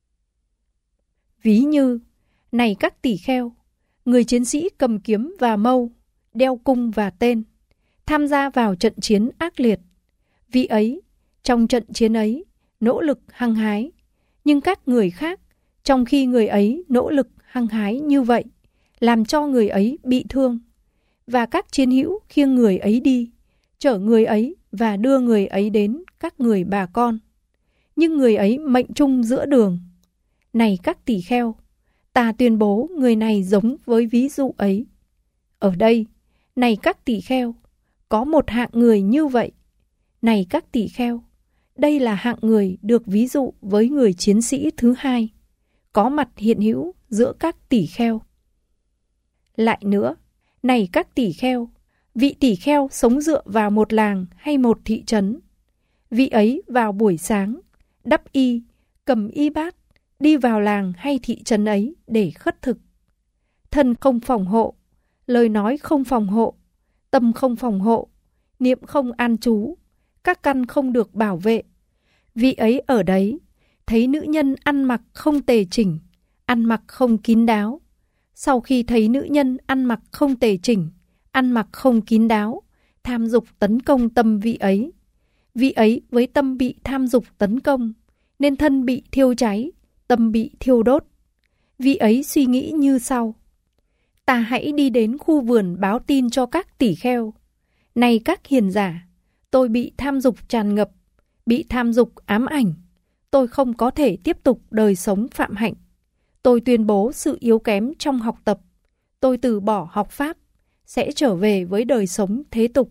Ví như, này các tỳ kheo, người chiến sĩ cầm kiếm và mâu, đeo cung và tên, tham gia vào trận chiến ác liệt. Vị ấy, trong trận chiến ấy, nỗ lực hăng hái, nhưng các người khác, trong khi người ấy nỗ lực hăng hái như vậy, làm cho người ấy bị thương. Và các chiến hữu khiêng người ấy đi, chở người ấy và đưa người ấy đến các người bà con. Nhưng người ấy mệnh chung giữa đường. Này các tỳ kheo, ta tuyên bố người này giống với ví dụ ấy. Ở đây, này các tỳ kheo, có một hạng người như vậy. Này các tỳ kheo, đây là hạng người được ví dụ với người chiến sĩ thứ hai, có mặt hiện hữu giữa các tỳ kheo. Lại nữa, này các tỳ kheo, vị tỳ kheo sống dựa vào một làng hay một thị trấn. Vị ấy vào buổi sáng, đắp y, cầm y bát, đi vào làng hay thị trấn ấy để khất thực. Thân không phòng hộ, lời nói không phòng hộ, tâm không phòng hộ, niệm không an trú, các căn không được bảo vệ. Vị ấy ở đấy, thấy nữ nhân ăn mặc không tề chỉnh, ăn mặc không kín đáo. Sau khi thấy nữ nhân ăn mặc không tề chỉnh, ăn mặc không kín đáo, tham dục tấn công tâm vị ấy. Vị ấy với tâm bị tham dục tấn công, nên thân bị thiêu cháy, tâm bị thiêu đốt. Vị ấy suy nghĩ như sau: ta hãy đi đến khu vườn báo tin cho các tỳ kheo. Này các hiền giả, tôi bị tham dục tràn ngập, bị tham dục ám ảnh. Tôi không có thể tiếp tục đời sống phạm hạnh. Tôi tuyên bố sự yếu kém trong học tập. Tôi từ bỏ học pháp, sẽ trở về với đời sống thế tục.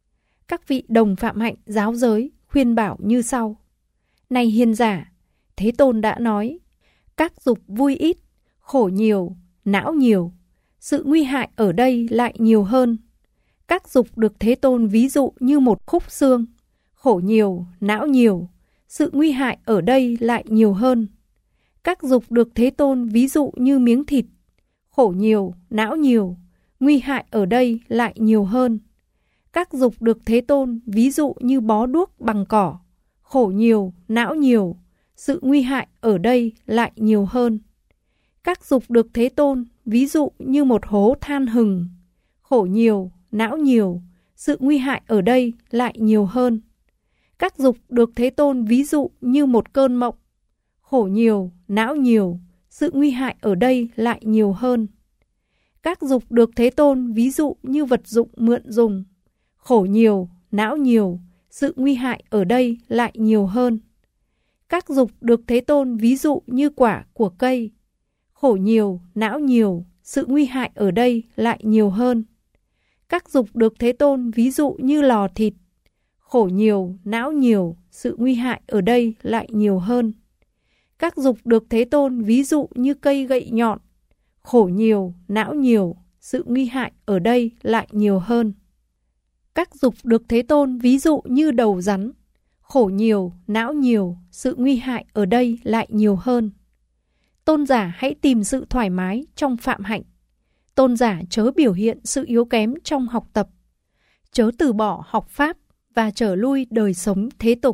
Các vị đồng phạm hạnh giáo giới khuyên bảo như sau: này hiền giả, Thế Tôn đã nói, các dục vui ít, khổ nhiều, não nhiều. Sự nguy hại ở đây lại nhiều hơn. Các dục được Thế Tôn ví dụ như một khúc xương, khổ nhiều, não nhiều. Sự nguy hại ở đây lại nhiều hơn. Các dục được Thế Tôn ví dụ như miếng thịt, khổ nhiều, não nhiều. Nguy hại ở đây lại nhiều hơn. Các dục được Thế Tôn ví dụ như bó đuốc bằng cỏ, khổ nhiều, não nhiều. Sự nguy hại ở đây lại nhiều hơn. Các dục được Thế Tôn ví dụ như một hố than hừng, khổ nhiều, não nhiều. Sự nguy hại ở đây lại nhiều hơn. Các dục được Thế Tôn ví dụ như một cơn mộng, khổ nhiều, não nhiều. Sự nguy hại ở đây lại nhiều hơn. Các dục được Thế Tôn ví dụ như vật dụng mượn dùng, khổ nhiều, não nhiều. Sự nguy hại ở đây lại nhiều hơn. Các dục được Thế Tôn ví dụ như quả của cây, khổ nhiều, não nhiều. Sự nguy hại ở đây lại nhiều hơn. Các dục được Thế Tôn ví dụ như lò thịt, khổ nhiều, não nhiều. Sự nguy hại ở đây lại nhiều hơn. Các dục được Thế Tôn ví dụ như cây gậy nhọn, khổ nhiều, não nhiều. Sự nguy hại ở đây lại nhiều hơn. Các dục được Thế Tôn ví dụ như đầu rắn, khổ nhiều, não nhiều. Sự nguy hại ở đây lại nhiều hơn. Tôn giả hãy tìm sự thoải mái trong phạm hạnh. Tôn giả chớ biểu hiện sự yếu kém trong học tập. Chớ từ bỏ học pháp và trở lui đời sống thế tục.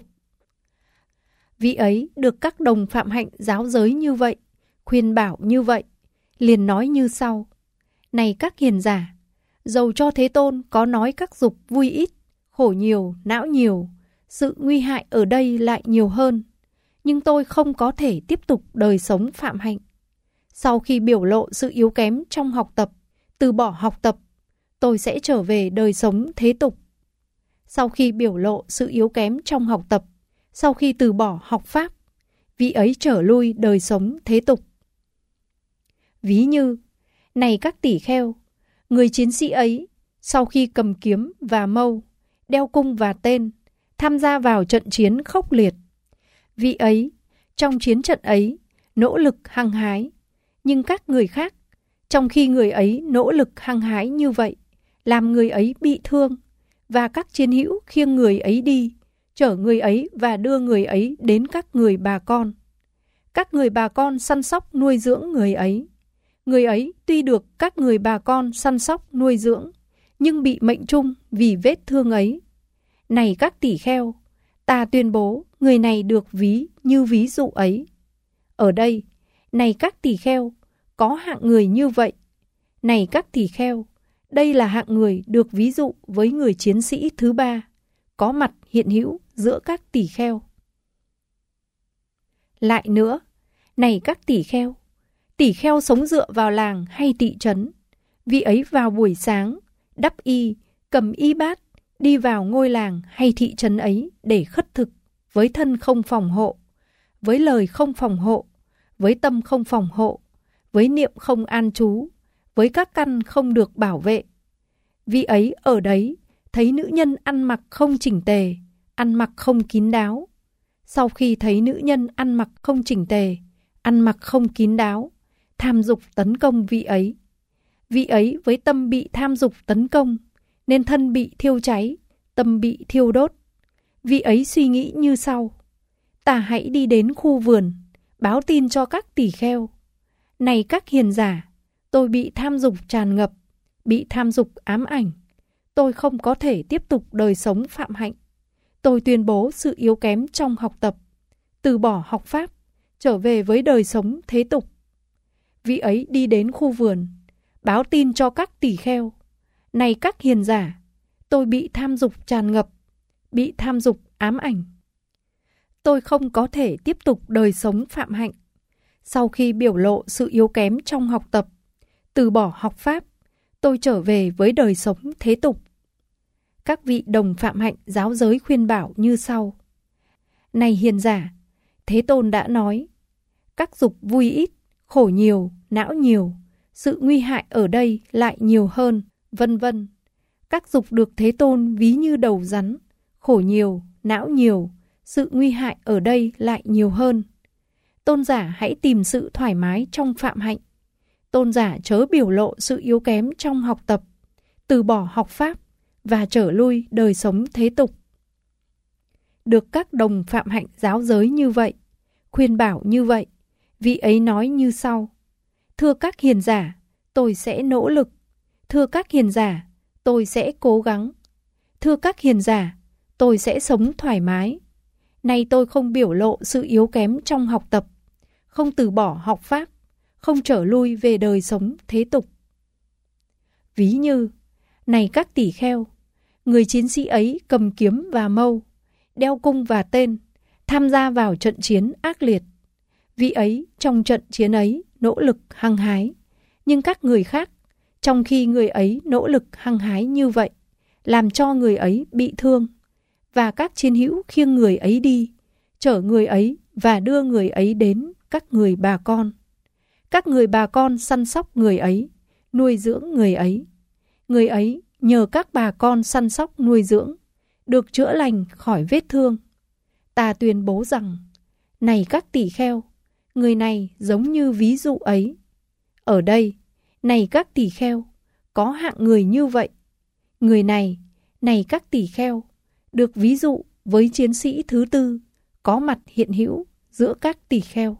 Vị ấy được các đồng phạm hạnh giáo giới như vậy, khuyên bảo như vậy, liền nói như sau: này các hiền giả, dầu cho Thế Tôn có nói các dục vui ít, khổ nhiều, não nhiều, sự nguy hại ở đây lại nhiều hơn, nhưng tôi không có thể tiếp tục đời sống phạm hạnh. Sau khi biểu lộ sự yếu kém trong học tập, từ bỏ học tập, tôi sẽ trở về đời sống thế tục. Sau khi biểu lộ sự yếu kém trong học tập, sau khi từ bỏ học pháp, vị ấy trở lui đời sống thế tục. Ví như, này các tỷ kheo, người chiến sĩ ấy, sau khi cầm kiếm và mâu, đeo cung và tên, tham gia vào trận chiến khốc liệt. Vị ấy, trong chiến trận ấy, nỗ lực hăng hái. Nhưng các người khác, trong khi người ấy nỗ lực hăng hái như vậy, làm người ấy bị thương, và các chiến hữu khiêng người ấy đi, chở người ấy và đưa người ấy đến các người bà con. Các người bà con săn sóc nuôi dưỡng người ấy. Người ấy tuy được các người bà con săn sóc nuôi dưỡng, nhưng bị mệnh chung vì vết thương ấy. Này các tỷ kheo, ta tuyên bố người này được ví như ví dụ ấy. Ở đây, này các tỷ kheo, có hạng người như vậy. Này các tỷ kheo, đây là hạng người được ví dụ với người chiến sĩ thứ ba, có mặt hiện hữu giữa các tỷ kheo. Lại nữa, này các tỷ kheo sống dựa vào làng hay thị trấn, vị ấy vào buổi sáng, đắp y, cầm y bát, đi vào ngôi làng hay thị trấn ấy để khất thực, với thân không phòng hộ, với lời không phòng hộ, với tâm không phòng hộ, với niệm không an trú, với các căn không được bảo vệ. Vị ấy ở đấy thấy nữ nhân ăn mặc không chỉnh tề, ăn mặc không kín đáo. Sau khi thấy nữ nhân ăn mặc không chỉnh tề, ăn mặc không kín đáo, tham dục tấn công vị ấy. Vị ấy với tâm bị tham dục tấn công, nên thân bị thiêu cháy, tâm bị thiêu đốt. Vị ấy suy nghĩ như sau: ta hãy đi đến khu vườn, báo tin cho các tỷ kheo. Này các hiền giả, tôi bị tham dục tràn ngập, bị tham dục ám ảnh. Tôi không có thể tiếp tục đời sống phạm hạnh. Tôi tuyên bố sự yếu kém trong học tập, từ bỏ học pháp, trở về với đời sống thế tục. Vị ấy đi đến khu vườn, báo tin cho các tỷ kheo. Này các hiền giả, tôi bị tham dục tràn ngập, bị tham dục ám ảnh. Tôi không có thể tiếp tục đời sống phạm hạnh. Sau khi biểu lộ sự yếu kém trong học tập, từ bỏ học pháp, tôi trở về với đời sống thế tục. Các vị đồng phạm hạnh giáo giới khuyên bảo như sau: này hiền giả, Thế Tôn đã nói, các dục vui ít, khổ nhiều, não nhiều, sự nguy hại ở đây lại nhiều hơn, vân vân. Các dục được Thế Tôn ví như đầu rắn, khổ nhiều, não nhiều, sự nguy hại ở đây lại nhiều hơn. Tôn giả hãy tìm sự thoải mái trong phạm hạnh. Tôn giả chớ biểu lộ sự yếu kém trong học tập, từ bỏ học pháp và trở lui đời sống thế tục. Được các đồng phạm hạnh giáo giới như vậy, khuyên bảo như vậy, vị ấy nói như sau: thưa các hiền giả, tôi sẽ nỗ lực. Thưa các hiền giả, tôi sẽ cố gắng. Thưa các hiền giả, tôi sẽ sống thoải mái. Nay tôi không biểu lộ sự yếu kém trong học tập, không từ bỏ học pháp, không trở lui về đời sống thế tục. Ví như, này các tỷ kheo, người chiến sĩ ấy cầm kiếm và mâu, đeo cung và tên, tham gia vào trận chiến ác liệt. Vị ấy trong trận chiến ấy nỗ lực hăng hái, nhưng các người khác, trong khi người ấy nỗ lực hăng hái như vậy, làm cho người ấy bị thương, và các chiến hữu khiêng người ấy đi, chở người ấy và đưa người ấy đến các người bà con. Các người bà con săn sóc người ấy, nuôi dưỡng người ấy. Người ấy nhờ các bà con săn sóc nuôi dưỡng, được chữa lành khỏi vết thương. Ta tuyên bố rằng, này các tỷ kheo, người này giống như ví dụ ấy. Ở đây, này các tỷ kheo, có hạng người như vậy. Người này, này các tỷ kheo, được ví dụ với chiến sĩ thứ tư, có mặt hiện hữu giữa các tỷ kheo.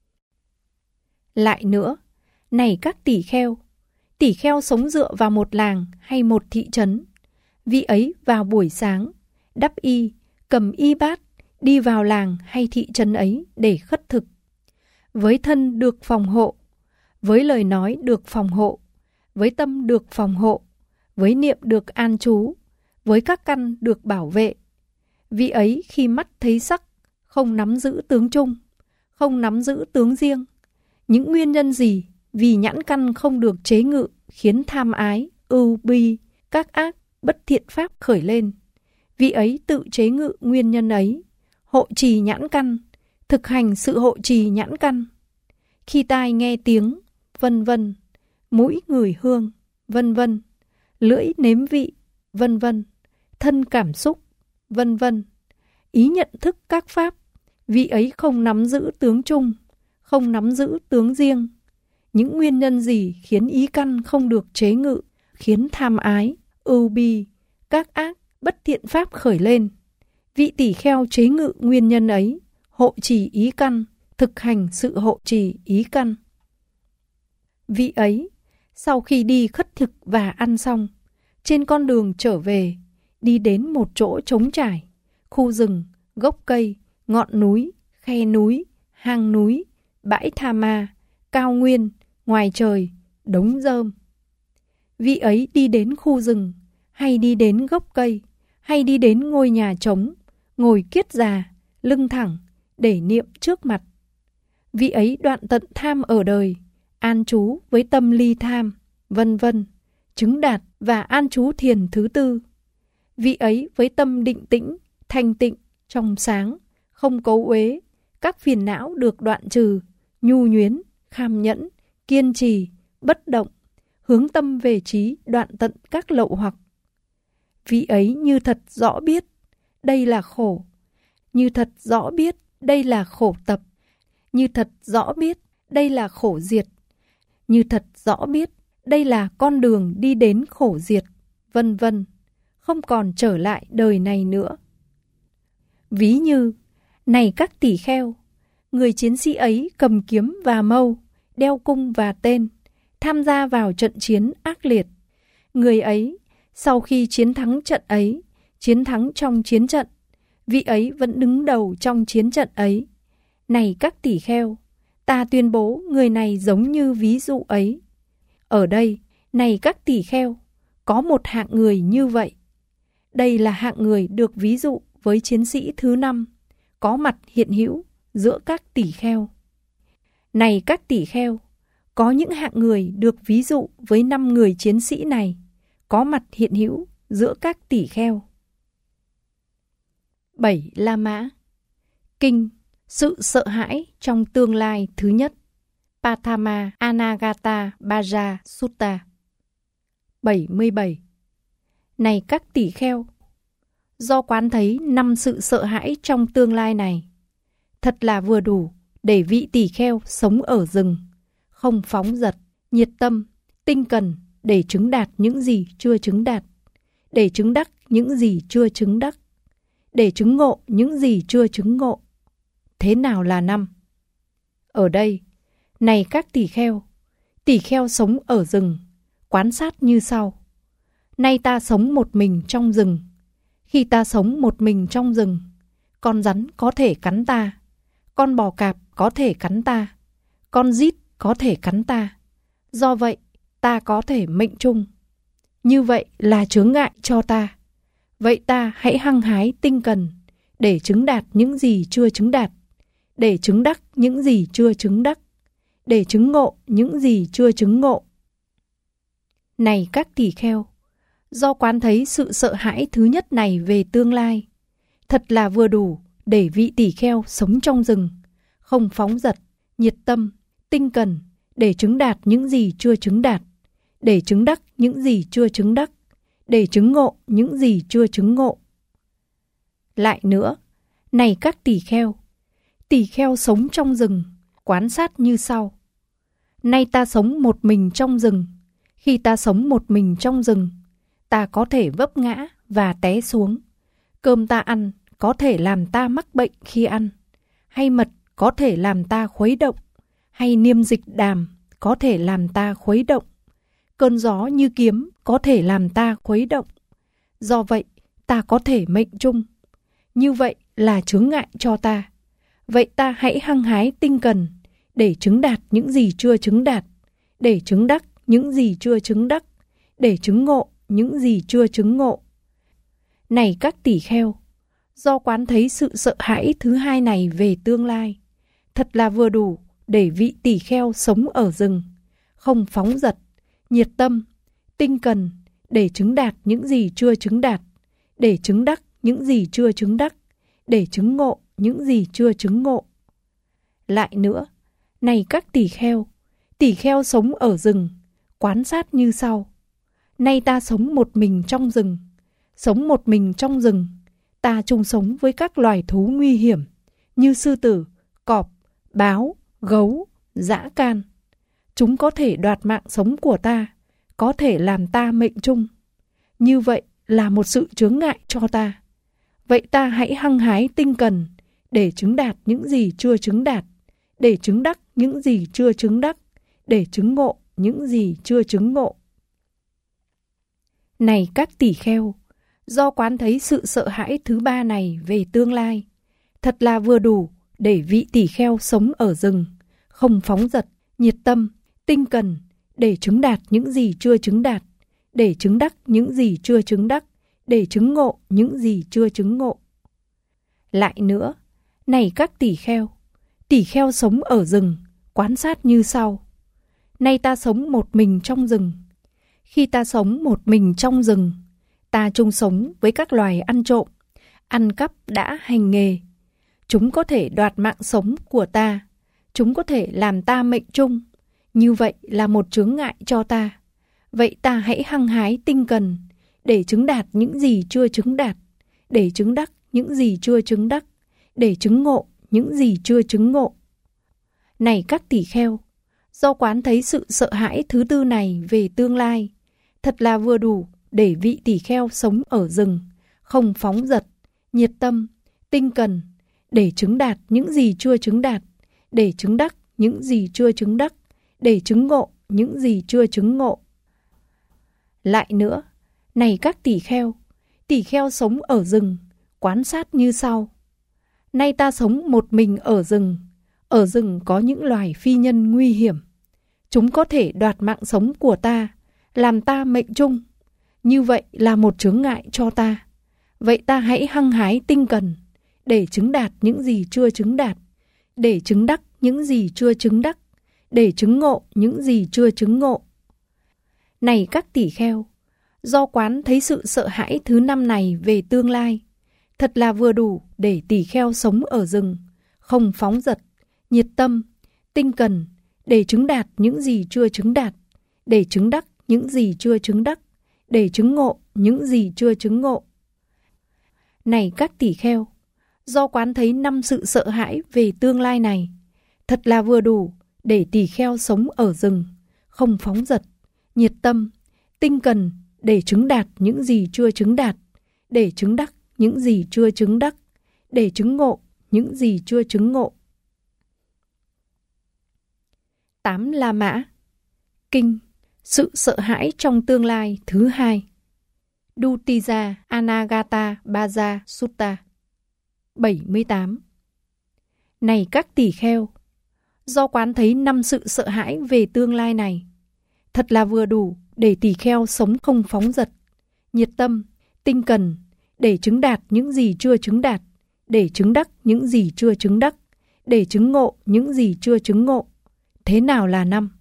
Lại nữa, này các tỷ kheo sống dựa vào một làng hay một thị trấn. Vị ấy vào buổi sáng, đắp y, cầm y bát, đi vào làng hay thị trấn ấy để khất thực. Với thân được phòng hộ, với lời nói được phòng hộ, với tâm được phòng hộ, với niệm được an trú, với các căn được bảo vệ. Vị ấy khi mắt thấy sắc, không nắm giữ tướng chung, không nắm giữ tướng riêng. Những nguyên nhân gì vì nhãn căn không được chế ngự khiến tham ái, ưu bi, các ác, bất thiện pháp khởi lên? Vị ấy tự chế ngự nguyên nhân ấy, hộ trì nhãn căn, thực hành sự hộ trì nhãn căn. Khi tai nghe tiếng, vân vân, mũi ngửi hương, vân vân, lưỡi nếm vị, vân vân, thân cảm xúc, vân vân, ý nhận thức các pháp, vị ấy không nắm giữ tướng chung, không nắm giữ tướng riêng. Những nguyên nhân gì khiến ý căn không được chế ngự, khiến tham ái, ưu bi, các ác, bất thiện pháp khởi lên? Vị tỷ kheo chế ngự nguyên nhân ấy, hộ trì ý căn, thực hành sự hộ trì ý căn. Vị ấy, sau khi đi khất thực và ăn xong, trên con đường trở về, đi đến một chỗ trống trải, khu rừng, gốc cây, ngọn núi, khe núi, hang núi, bãi tha ma, cao nguyên, ngoài trời, đống rơm. Vị ấy đi đến khu rừng, hay đi đến gốc cây, hay đi đến ngôi nhà trống, ngồi kiết già, lưng thẳng, để niệm trước mặt. Vị ấy đoạn tận tham ở đời, an trú với tâm ly tham, vân vân, chứng đạt và an trú thiền thứ tư. Vị ấy với tâm định tĩnh, thanh tịnh, trong sáng, không cấu uế, các phiền não được đoạn trừ, nhu nhuyến, kham nhẫn, kiên trì, bất động, hướng tâm về trí, đoạn tận các lậu hoặc. Vị ấy như thật rõ biết, đây là khổ, như thật rõ biết, đây là khổ tập, như thật rõ biết, đây là khổ diệt, như thật rõ biết, đây là con đường đi đến khổ diệt, vân vân, không còn trở lại đời này nữa. Ví như, này các tỷ kheo, người chiến sĩ ấy cầm kiếm và mâu, đeo cung và tên, tham gia vào trận chiến ác liệt. Người ấy, sau khi chiến thắng trận ấy, chiến thắng trong chiến trận, vị ấy vẫn đứng đầu trong chiến trận ấy. Này các tỷ kheo, ta tuyên bố người này giống như ví dụ ấy. Ở đây, này các tỷ kheo, có một hạng người như vậy. Đây là hạng người được ví dụ với chiến sĩ thứ 5, có mặt hiện hữu giữa các tỷ kheo. Này các tỷ kheo, có những hạng người được ví dụ với 5 người chiến sĩ này, có mặt hiện hữu giữa các tỷ kheo. 7. La Mã. Kinh Sự sợ hãi trong tương lai thứ nhất, Pathama Anagata Baja Sutta. 77. Này các tỷ kheo, do quán thấy 5 sự sợ hãi trong tương lai này, thật là vừa đủ để vị tỷ kheo sống ở rừng, không phóng dật, nhiệt tâm, tinh cần để chứng đạt những gì chưa chứng đạt, để chứng đắc những gì chưa chứng đắc, để chứng ngộ những gì chưa chứng ngộ. Thế nào là 5? Ở đây, này các tỷ kheo sống ở rừng, quán sát như sau. Nay ta sống một mình trong rừng. Khi ta sống một mình trong rừng, con rắn có thể cắn ta, con bò cạp có thể cắn ta, con rít có thể cắn ta. Do vậy, ta có thể mệnh chung. Như vậy là chướng ngại cho ta. Vậy ta hãy hăng hái tinh cần để chứng đạt những gì chưa chứng đạt, để chứng đắc những gì chưa chứng đắc, để chứng ngộ những gì chưa chứng ngộ. Này các tỷ kheo, do quán thấy sự sợ hãi thứ nhất này về tương lai, thật là vừa đủ để vị tỷ kheo sống trong rừng, không phóng dật, nhiệt tâm, tinh cần để chứng đạt những gì chưa chứng đạt, để chứng đắc những gì chưa chứng đắc, để chứng ngộ những gì chưa chứng ngộ. Lại nữa, này các tỷ kheo sống trong rừng, quán sát như sau. Nay ta sống một mình trong rừng. Khi ta sống một mình trong rừng, ta có thể vấp ngã và té xuống. Cơm ta ăn có thể làm ta mắc bệnh khi ăn, hay mật có thể làm ta khuấy động, hay niêm dịch đàm có thể làm ta khuấy động. Cơn gió như kiếm có thể làm ta khuấy động. Do vậy, ta có thể mệnh chung. Như vậy là chướng ngại cho ta. Vậy ta hãy hăng hái tinh cần để chứng đạt những gì chưa chứng đạt, để chứng đắc những gì chưa chứng đắc, để chứng ngộ những gì chưa chứng ngộ. Này các tỷ kheo, do quán thấy sự sợ hãi thứ hai này về tương lai, thật là vừa đủ để vị tỷ kheo sống ở rừng, không phóng dật, nhiệt tâm, tinh cần để chứng đạt những gì chưa chứng đạt, để chứng đắc những gì chưa chứng đắc, để chứng ngộ những gì chưa chứng ngộ. Lại nữa, này các tỷ kheo sống ở rừng, quán sát như sau. Nay ta sống một mình trong rừng. Sống một mình trong rừng, Ta chung sống với các loài thú nguy hiểm như sư tử, cọp, báo, gấu, dã can. Chúng có thể đoạt mạng sống của ta, có thể làm ta mệnh chung. Như vậy là một sự chướng ngại cho ta. Vậy ta hãy hăng hái tinh cần để chứng đạt những gì chưa chứng đạt, để chứng đắc những gì chưa chứng đắc, để chứng ngộ những gì chưa chứng ngộ. Này các tỷ kheo, do quán thấy sự sợ hãi thứ ba này về tương lai, thật là vừa đủ để vị tỷ kheo sống ở rừng, không phóng dật, nhiệt tâm, tinh cần, để chứng đạt những gì chưa chứng đạt, để chứng đắc những gì chưa chứng đắc, để chứng ngộ những gì chưa chứng ngộ. Lại nữa, này các tỷ kheo sống ở rừng, quán sát như sau. Nay ta sống một mình trong rừng. Khi ta sống một mình trong rừng, ta chung sống với các loài ăn trộm, ăn cắp đã hành nghề. Chúng có thể đoạt mạng sống của ta, chúng có thể làm ta mệnh chung. Như vậy là một chướng ngại cho ta. Vậy ta hãy hăng hái tinh cần để chứng đạt những gì chưa chứng đạt, để chứng đắc những gì chưa chứng đắc, để chứng ngộ những gì chưa chứng ngộ. Này các tỷ kheo, do quán thấy sự sợ hãi thứ tư này về tương lai, thật là vừa đủ để vị tỷ kheo sống ở rừng, không phóng dật, nhiệt tâm, tinh cần, để chứng đạt những gì chưa chứng đạt, để chứng đắc những gì chưa chứng đắc, để chứng ngộ những gì chưa chứng ngộ. Lại nữa, này các tỷ kheo sống ở rừng, quán sát như sau. Nay ta sống một mình ở rừng có những loài phi nhân nguy hiểm. Chúng có thể đoạt mạng sống của ta, làm ta mệnh chung. Như vậy là một chướng ngại cho ta. Vậy ta hãy hăng hái tinh cần để chứng đạt những gì chưa chứng đạt, để chứng đắc những gì chưa chứng đắc, để chứng ngộ những gì chưa chứng ngộ. Này các tỷ kheo, do quán thấy sự sợ hãi thứ năm này về tương lai, thật là vừa đủ để tỷ kheo sống ở rừng, không phóng dật, nhiệt tâm, tinh cần, để chứng đạt những gì chưa chứng đạt, để chứng đắc những gì chưa chứng đắc, để chứng ngộ những gì chưa chứng ngộ. Này các tỷ kheo, do quán thấy 5 sự sợ hãi về tương lai này, thật là vừa đủ để tỷ kheo sống ở rừng, không phóng dật, nhiệt tâm, tinh cần, để chứng đạt những gì chưa chứng đạt, để chứng đắc những gì chưa chứng đắc, để chứng ngộ những gì chưa chứng ngộ. 8 La Mã. Kinh Sự sợ hãi trong tương lai thứ 2. Dutija Anagata Baja Sutta 78. Này các tỷ kheo, do quán thấy 5 sự sợ hãi về tương lai này, thật là vừa đủ để tỷ kheo sống không phóng dật, nhiệt tâm, tinh cần, để chứng đạt những gì chưa chứng đạt, để chứng đắc những gì chưa chứng đắc, để chứng ngộ những gì chưa chứng ngộ. Thế nào là 5?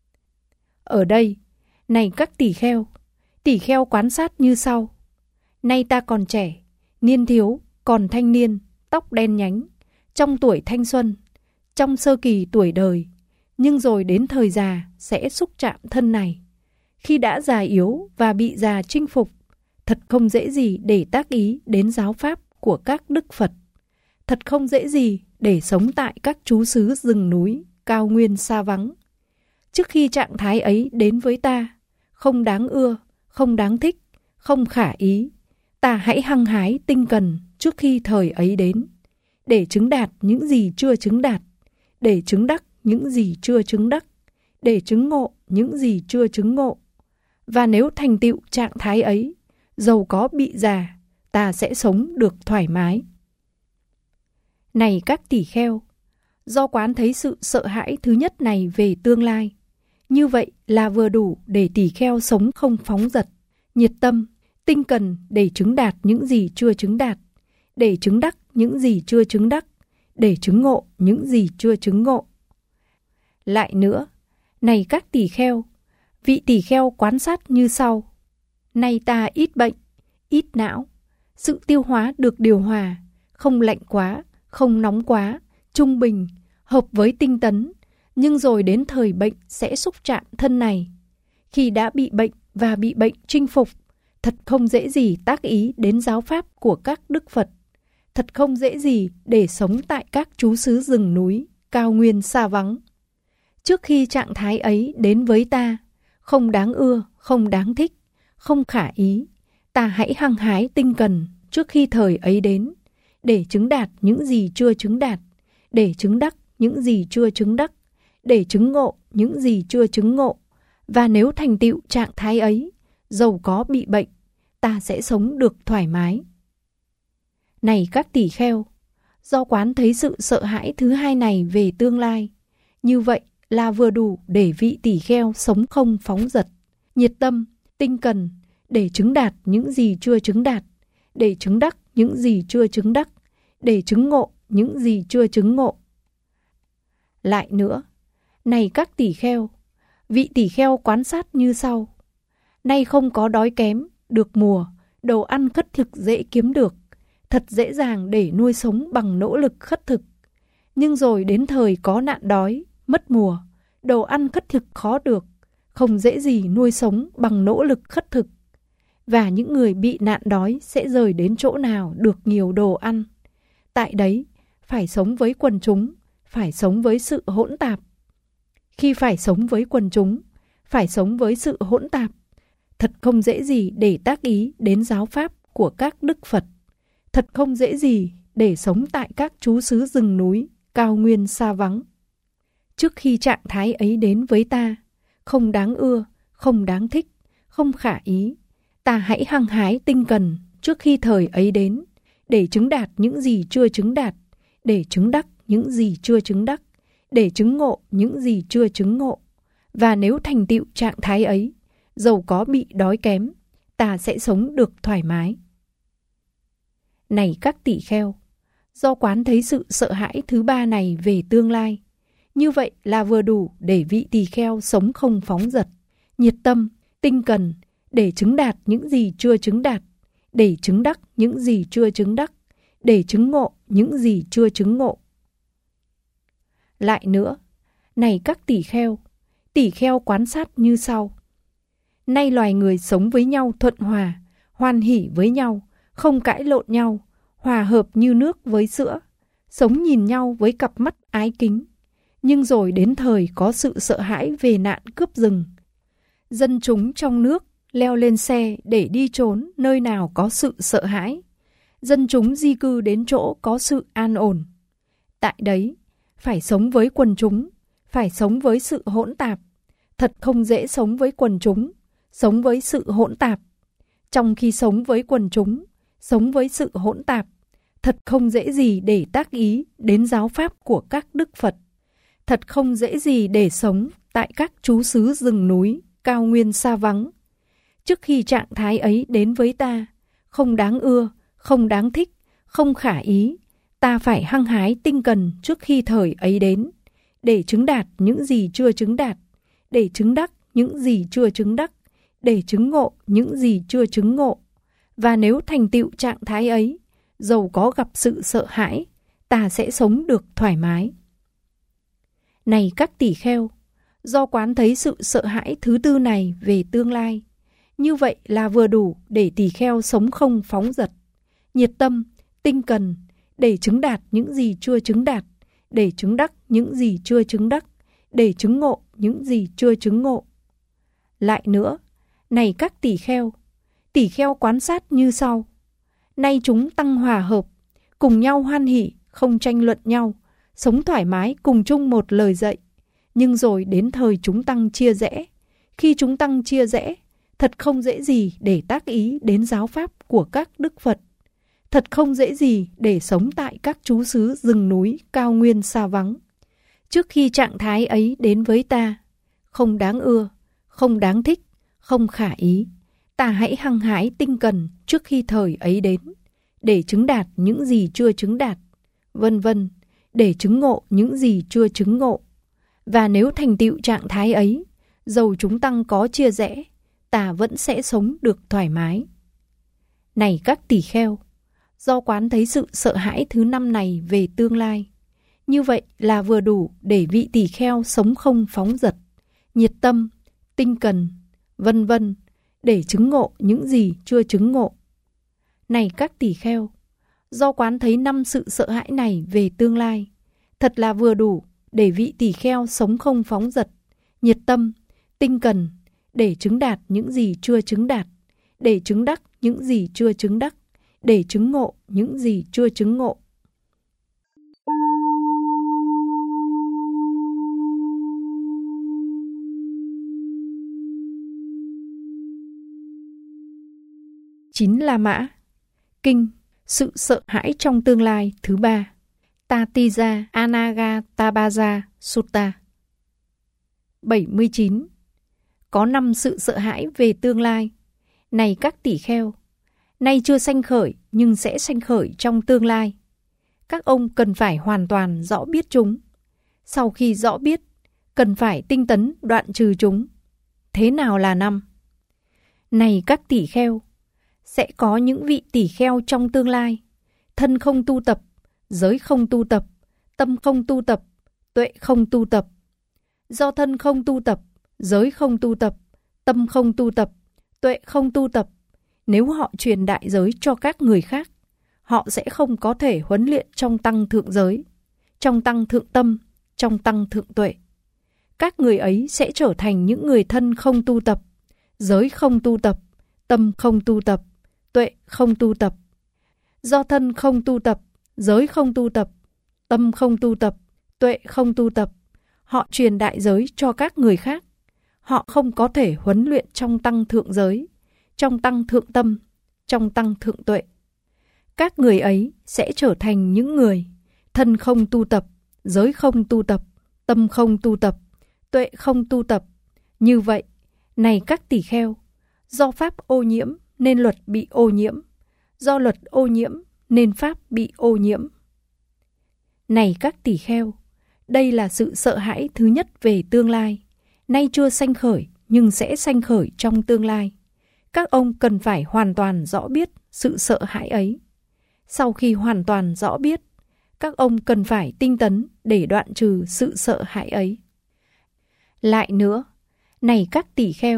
Ở đây, này các tỷ kheo quán sát như sau. Nay ta còn trẻ, niên thiếu, còn thanh niên, tóc đen nhánh, trong tuổi thanh xuân, trong sơ kỳ tuổi đời, nhưng rồi đến thời già sẽ xúc chạm thân này. Khi đã già yếu và bị già chinh phục, thật không dễ gì để tác ý đến giáo pháp của các đức Phật. Thật không dễ gì để sống tại các trú xứ rừng núi, cao nguyên xa vắng. Trước khi trạng thái ấy đến với ta, không đáng ưa, không đáng thích, không khả ý, ta hãy hăng hái tinh cần trước khi thời ấy đến, để chứng đạt những gì chưa chứng đạt, để chứng đắc những gì chưa chứng đắc, để chứng ngộ những gì chưa chứng ngộ. Và nếu thành tựu trạng thái ấy, dầu có bị già, ta sẽ sống được thoải mái. Này các tỷ kheo, do quán thấy sự sợ hãi thứ nhất này về tương lai, như vậy là vừa đủ để tỷ kheo sống không phóng dật, nhiệt tâm, tinh cần, để chứng đạt những gì chưa chứng đạt, để chứng đắc những gì chưa chứng đắc, để chứng ngộ những gì chưa chứng ngộ. Lại nữa, này các tỷ kheo, vị tỷ kheo quán sát như sau. Nay ta ít bệnh, ít não, sự tiêu hóa được điều hòa, không lạnh quá, không nóng quá, trung bình, hợp với tinh tấn, nhưng rồi đến thời bệnh sẽ xúc chạm thân này. Khi đã bị bệnh và bị bệnh chinh phục, thật không dễ gì tác ý đến giáo pháp của các đức Phật. Thật không dễ gì để sống tại các trú xứ rừng núi, cao nguyên xa vắng. Trước khi trạng thái ấy đến với ta, không đáng ưa, không đáng thích, không khả ý, ta hãy hăng hái tinh cần trước khi thời ấy đến, để chứng đạt những gì chưa chứng đạt, để chứng đắc những gì chưa chứng đắc, để chứng ngộ những gì chưa chứng ngộ. Và nếu thành tựu trạng thái ấy, dầu có bị bệnh, ta sẽ sống được thoải mái. Này các tỳ kheo, do quán thấy sự sợ hãi thứ hai này về tương lai, như vậy là vừa đủ để vị tỳ kheo sống không phóng dật, nhiệt tâm, tinh cần, để chứng đạt những gì chưa chứng đạt, để chứng đắc những gì chưa chứng đắc, để chứng ngộ những gì chưa chứng ngộ. Lại nữa, này các tỳ kheo, vị tỳ kheo quán sát như sau. Nay không có đói kém, được mùa, đồ ăn khất thực dễ kiếm được, thật dễ dàng để nuôi sống bằng nỗ lực khất thực. Nhưng rồi đến thời có nạn đói, mất mùa, đồ ăn khất thực khó được, không dễ gì nuôi sống bằng nỗ lực khất thực. Và những người bị nạn đói sẽ rời đến chỗ nào được nhiều đồ ăn. Tại đấy, phải sống với quần chúng, phải sống với sự hỗn tạp. Khi phải sống với quần chúng, phải sống với sự hỗn tạp, thật không dễ gì để tác ý đến giáo pháp của các đức Phật. Thật không dễ gì để sống tại các trú xứ rừng núi, cao nguyên xa vắng. Trước khi trạng thái ấy đến với ta, không đáng ưa, không đáng thích, không khả ý, ta hãy hăng hái tinh cần trước khi thời ấy đến, để chứng đạt những gì chưa chứng đạt, để chứng đắc những gì chưa chứng đắc, để chứng ngộ những gì chưa chứng ngộ. Và nếu thành tựu trạng thái ấy, dầu có bị đói kém, ta sẽ sống được thoải mái. Này các tỳ kheo, do quán thấy sự sợ hãi thứ ba này về tương lai, như vậy là vừa đủ để vị tỳ kheo sống không phóng dật, nhiệt tâm, tinh cần, để chứng đạt những gì chưa chứng đạt, để chứng đắc những gì chưa chứng đắc, để chứng ngộ những gì chưa chứng ngộ. Lại nữa, này các tỳ kheo quán sát như sau. Nay loài người sống với nhau thuận hòa, hoan hỉ với nhau, không cãi lộn nhau, hòa hợp như nước với sữa, sống nhìn nhau với cặp mắt ái kính. Nhưng rồi đến thời có sự sợ hãi về nạn cướp rừng. Dân chúng trong nước leo lên xe để đi trốn nơi nào có sự sợ hãi. Dân chúng di cư đến chỗ có sự an ổn. Tại đấy, phải sống với quần chúng, phải sống với sự hỗn tạp. Thật không dễ sống với quần chúng, sống với sự hỗn tạp. Trong khi sống với quần chúng, sống với sự hỗn tạp, thật không dễ gì để tác ý đến giáo pháp của các đức Phật. Thật không dễ gì để sống tại các trú xứ rừng núi, cao nguyên xa vắng. Trước khi trạng thái ấy đến với ta, không đáng ưa, không đáng thích, không khả ý, ta phải hăng hái tinh cần trước khi thời ấy đến, để chứng đạt những gì chưa chứng đạt, để chứng đắc những gì chưa chứng đắc, để chứng ngộ những gì chưa chứng ngộ. Và nếu thành tựu trạng thái ấy, dầu có gặp sự sợ hãi, ta sẽ sống được thoải mái. Này các tỳ kheo, do quán thấy sự sợ hãi thứ tư này về tương lai, như vậy là vừa đủ để tỳ kheo sống không phóng dật, nhiệt tâm, tinh cần, để chứng đạt những gì chưa chứng đạt, để chứng đắc những gì chưa chứng đắc, để chứng ngộ những gì chưa chứng ngộ. Lại nữa, này các tỳ kheo quán sát như sau. Nay chúng tăng hòa hợp, cùng nhau hoan hỉ, không tranh luận nhau, sống thoải mái cùng chung một lời dạy. Nhưng rồi đến thời chúng tăng chia rẽ. Khi chúng tăng chia rẽ, thật không dễ gì để tác ý đến giáo pháp của các đức Phật. Thật không dễ gì để sống tại các trú xứ rừng núi, cao nguyên xa vắng. Trước khi trạng thái ấy đến với ta, không đáng ưa, không đáng thích, không khả ý, ta hãy hăng hái tinh cần trước khi thời ấy đến, để chứng đạt những gì chưa chứng đạt, vân vân, để chứng ngộ những gì chưa chứng ngộ. Và nếu thành tựu trạng thái ấy, dầu chúng tăng có chia rẽ, ta vẫn sẽ sống được thoải mái. Này các tỳ kheo, do quán thấy sự sợ hãi thứ năm này về tương lai, như vậy là vừa đủ để vị tỳ kheo sống không phóng dật, nhiệt tâm, tinh cần, vân vân, để chứng ngộ những gì chưa chứng ngộ. Này các tỳ kheo, Do quán thấy 5 sự sợ hãi này về tương lai, thật là vừa đủ để vị tỳ kheo sống không phóng dật, nhiệt tâm, tinh cần, để chứng đạt những gì chưa chứng đạt, để chứng đắc những gì chưa chứng đắc, để chứng ngộ những gì chưa chứng ngộ. Chín La Mã. Kinh Sự sợ hãi trong tương lai thứ 3. Tatija Anagatabaja Sutta. 79. Có 5 sự sợ hãi về tương lai. Này các tỷ kheo, nay chưa sanh khởi nhưng sẽ sanh khởi trong tương lai. Các ông cần phải hoàn toàn rõ biết chúng. Sau khi rõ biết, cần phải tinh tấn đoạn trừ chúng. Thế nào là 5? Này các tỷ kheo, sẽ có những vị tỷ kheo trong tương lai, thân không tu tập, giới không tu tập, tâm không tu tập, tuệ không tu tập. Do thân không tu tập, giới không tu tập, tâm không tu tập, tuệ không tu tập, nếu họ truyền đại giới cho các người khác, họ sẽ không có thể huấn luyện trong tăng thượng giới, trong tăng thượng tâm, trong tăng thượng tuệ. Các người ấy sẽ trở thành những người thân không tu tập, giới không tu tập, tâm không tu tập, tuệ không tu tập. Do thân không tu tập, giới không tu tập, tâm không tu tập, tuệ không tu tập, họ truyền đại giới cho các người khác. Họ không có thể huấn luyện trong tăng thượng giới, trong tăng thượng tâm, trong tăng thượng tuệ. Các người ấy sẽ trở thành những người thân không tu tập, giới không tu tập, tâm không tu tập, tuệ không tu tập. Như vậy, này các tỷ kheo, do pháp ô nhiễm nên luật bị ô nhiễm, do luật ô nhiễm nên pháp bị ô nhiễm. Này các tỷ kheo, đây là sự sợ hãi thứ nhất về tương lai, nay chưa sanh khởi nhưng sẽ sanh khởi trong tương lai. Các ông cần phải hoàn toàn rõ biết sự sợ hãi ấy. Sau khi hoàn toàn rõ biết, các ông cần phải tinh tấn để đoạn trừ sự sợ hãi ấy. Lại nữa, này các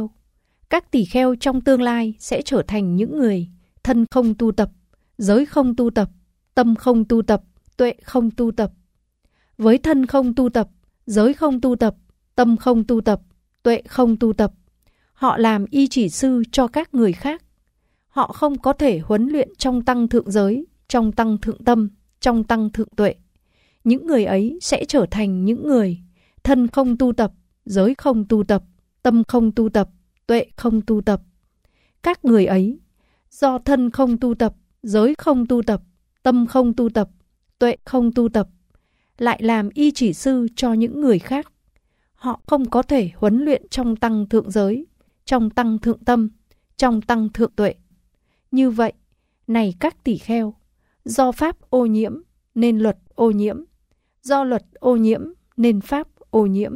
tỷ kheo trong tương lai sẽ trở thành những người thân không tu tập, giới không tu tập, tâm không tu tập, tuệ không tu tập. Với thân không tu tập, giới không tu tập, tâm không tu tập, tuệ không tu tập, họ làm y chỉ sư cho các người khác. Họ không có thể huấn luyện trong tăng thượng giới, trong tăng thượng tâm, trong tăng thượng tuệ. Những người ấy sẽ trở thành những người thân không tu tập, giới không tu tập, tâm không tu tập, tuệ không tu tập. Các người ấy, do thân không tu tập, giới không tu tập, tâm không tu tập, tuệ không tu tập, lại làm y chỉ sư cho những người khác. Họ không có thể huấn luyện trong tăng thượng giới, trong tăng thượng tâm, trong tăng thượng tuệ. Như vậy, này các tỷ kheo, do pháp ô nhiễm nên luật ô nhiễm, do luật ô nhiễm nên pháp ô nhiễm.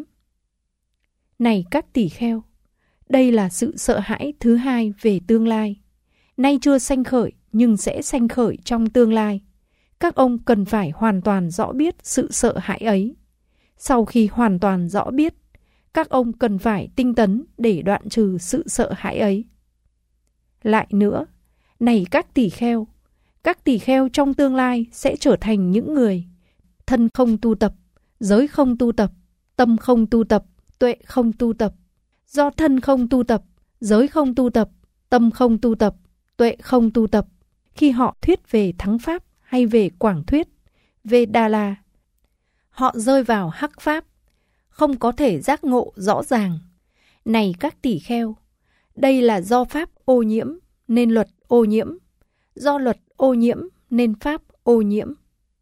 Này các tỷ kheo, đây là sự sợ hãi thứ 2 về tương lai, nay chưa sanh khởi nhưng sẽ sanh khởi trong tương lai. Các ông cần phải hoàn toàn rõ biết sự sợ hãi ấy. Sau khi hoàn toàn rõ biết, các ông cần phải tinh tấn để đoạn trừ sự sợ hãi ấy. Lại nữa, này các tỷ kheo trong tương lai sẽ trở thành những người thân không tu tập, giới không tu tập, tâm không tu tập, tuệ không tu tập. Do thân không tu tập, giới không tu tập, tâm không tu tập, tuệ không tu tập, khi họ thuyết về thắng pháp hay về quảng thuyết, về Đà La, họ rơi vào hắc pháp, không có thể giác ngộ rõ ràng. Này các tỷ kheo, đây là do pháp ô nhiễm nên luật ô nhiễm, do luật ô nhiễm nên pháp ô nhiễm.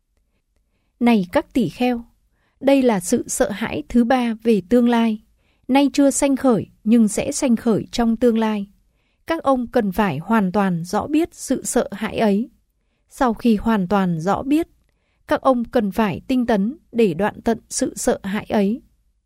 Này các tỷ kheo, đây là sự sợ hãi thứ 3 về tương lai, nay chưa sanh khởi nhưng sẽ sanh khởi trong tương lai. Các ông cần phải hoàn toàn rõ biết sự sợ hãi ấy. Sau khi hoàn toàn rõ biết, các ông cần phải tinh tấn để đoạn tận sự sợ hãi ấy.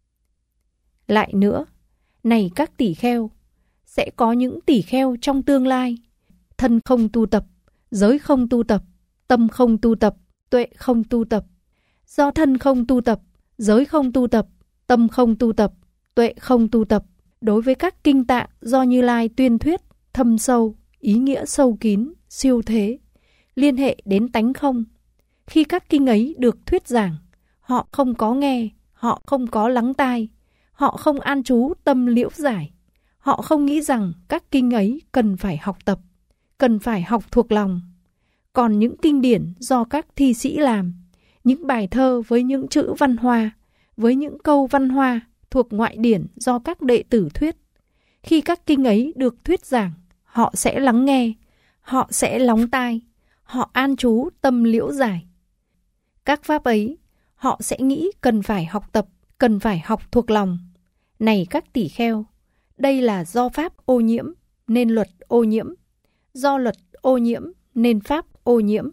Lại nữa, này các tỷ kheo, sẽ có những tỷ kheo trong tương lai, thân không tu tập, giới không tu tập, tâm không tu tập, tuệ không tu tập. Do thân không tu tập, giới không tu tập, tâm không tu tập, tuệ không tu tập, đối với các kinh tạng do Như Lai tuyên thuyết thâm sâu, ý nghĩa sâu kín, siêu thế, liên hệ đến tánh không. Khi các kinh ấy được thuyết giảng, họ không có nghe, họ không có lắng tai, họ không an trú tâm liễu giải. Họ không nghĩ rằng các kinh ấy cần phải học tập, cần phải học thuộc lòng. Còn những kinh điển do các thi sĩ làm, những bài thơ với những chữ văn hoa, với những câu văn hoa thuộc ngoại điển do các đệ tử thuyết, khi các kinh ấy được thuyết giảng, họ sẽ lắng nghe, họ sẽ lóng tai, họ an trú tâm liễu giải. Các pháp ấy, họ sẽ nghĩ cần phải học tập, cần phải học thuộc lòng. Này các tỷ kheo, đây là do pháp ô nhiễm nên luật ô nhiễm, do luật ô nhiễm nên pháp ô nhiễm.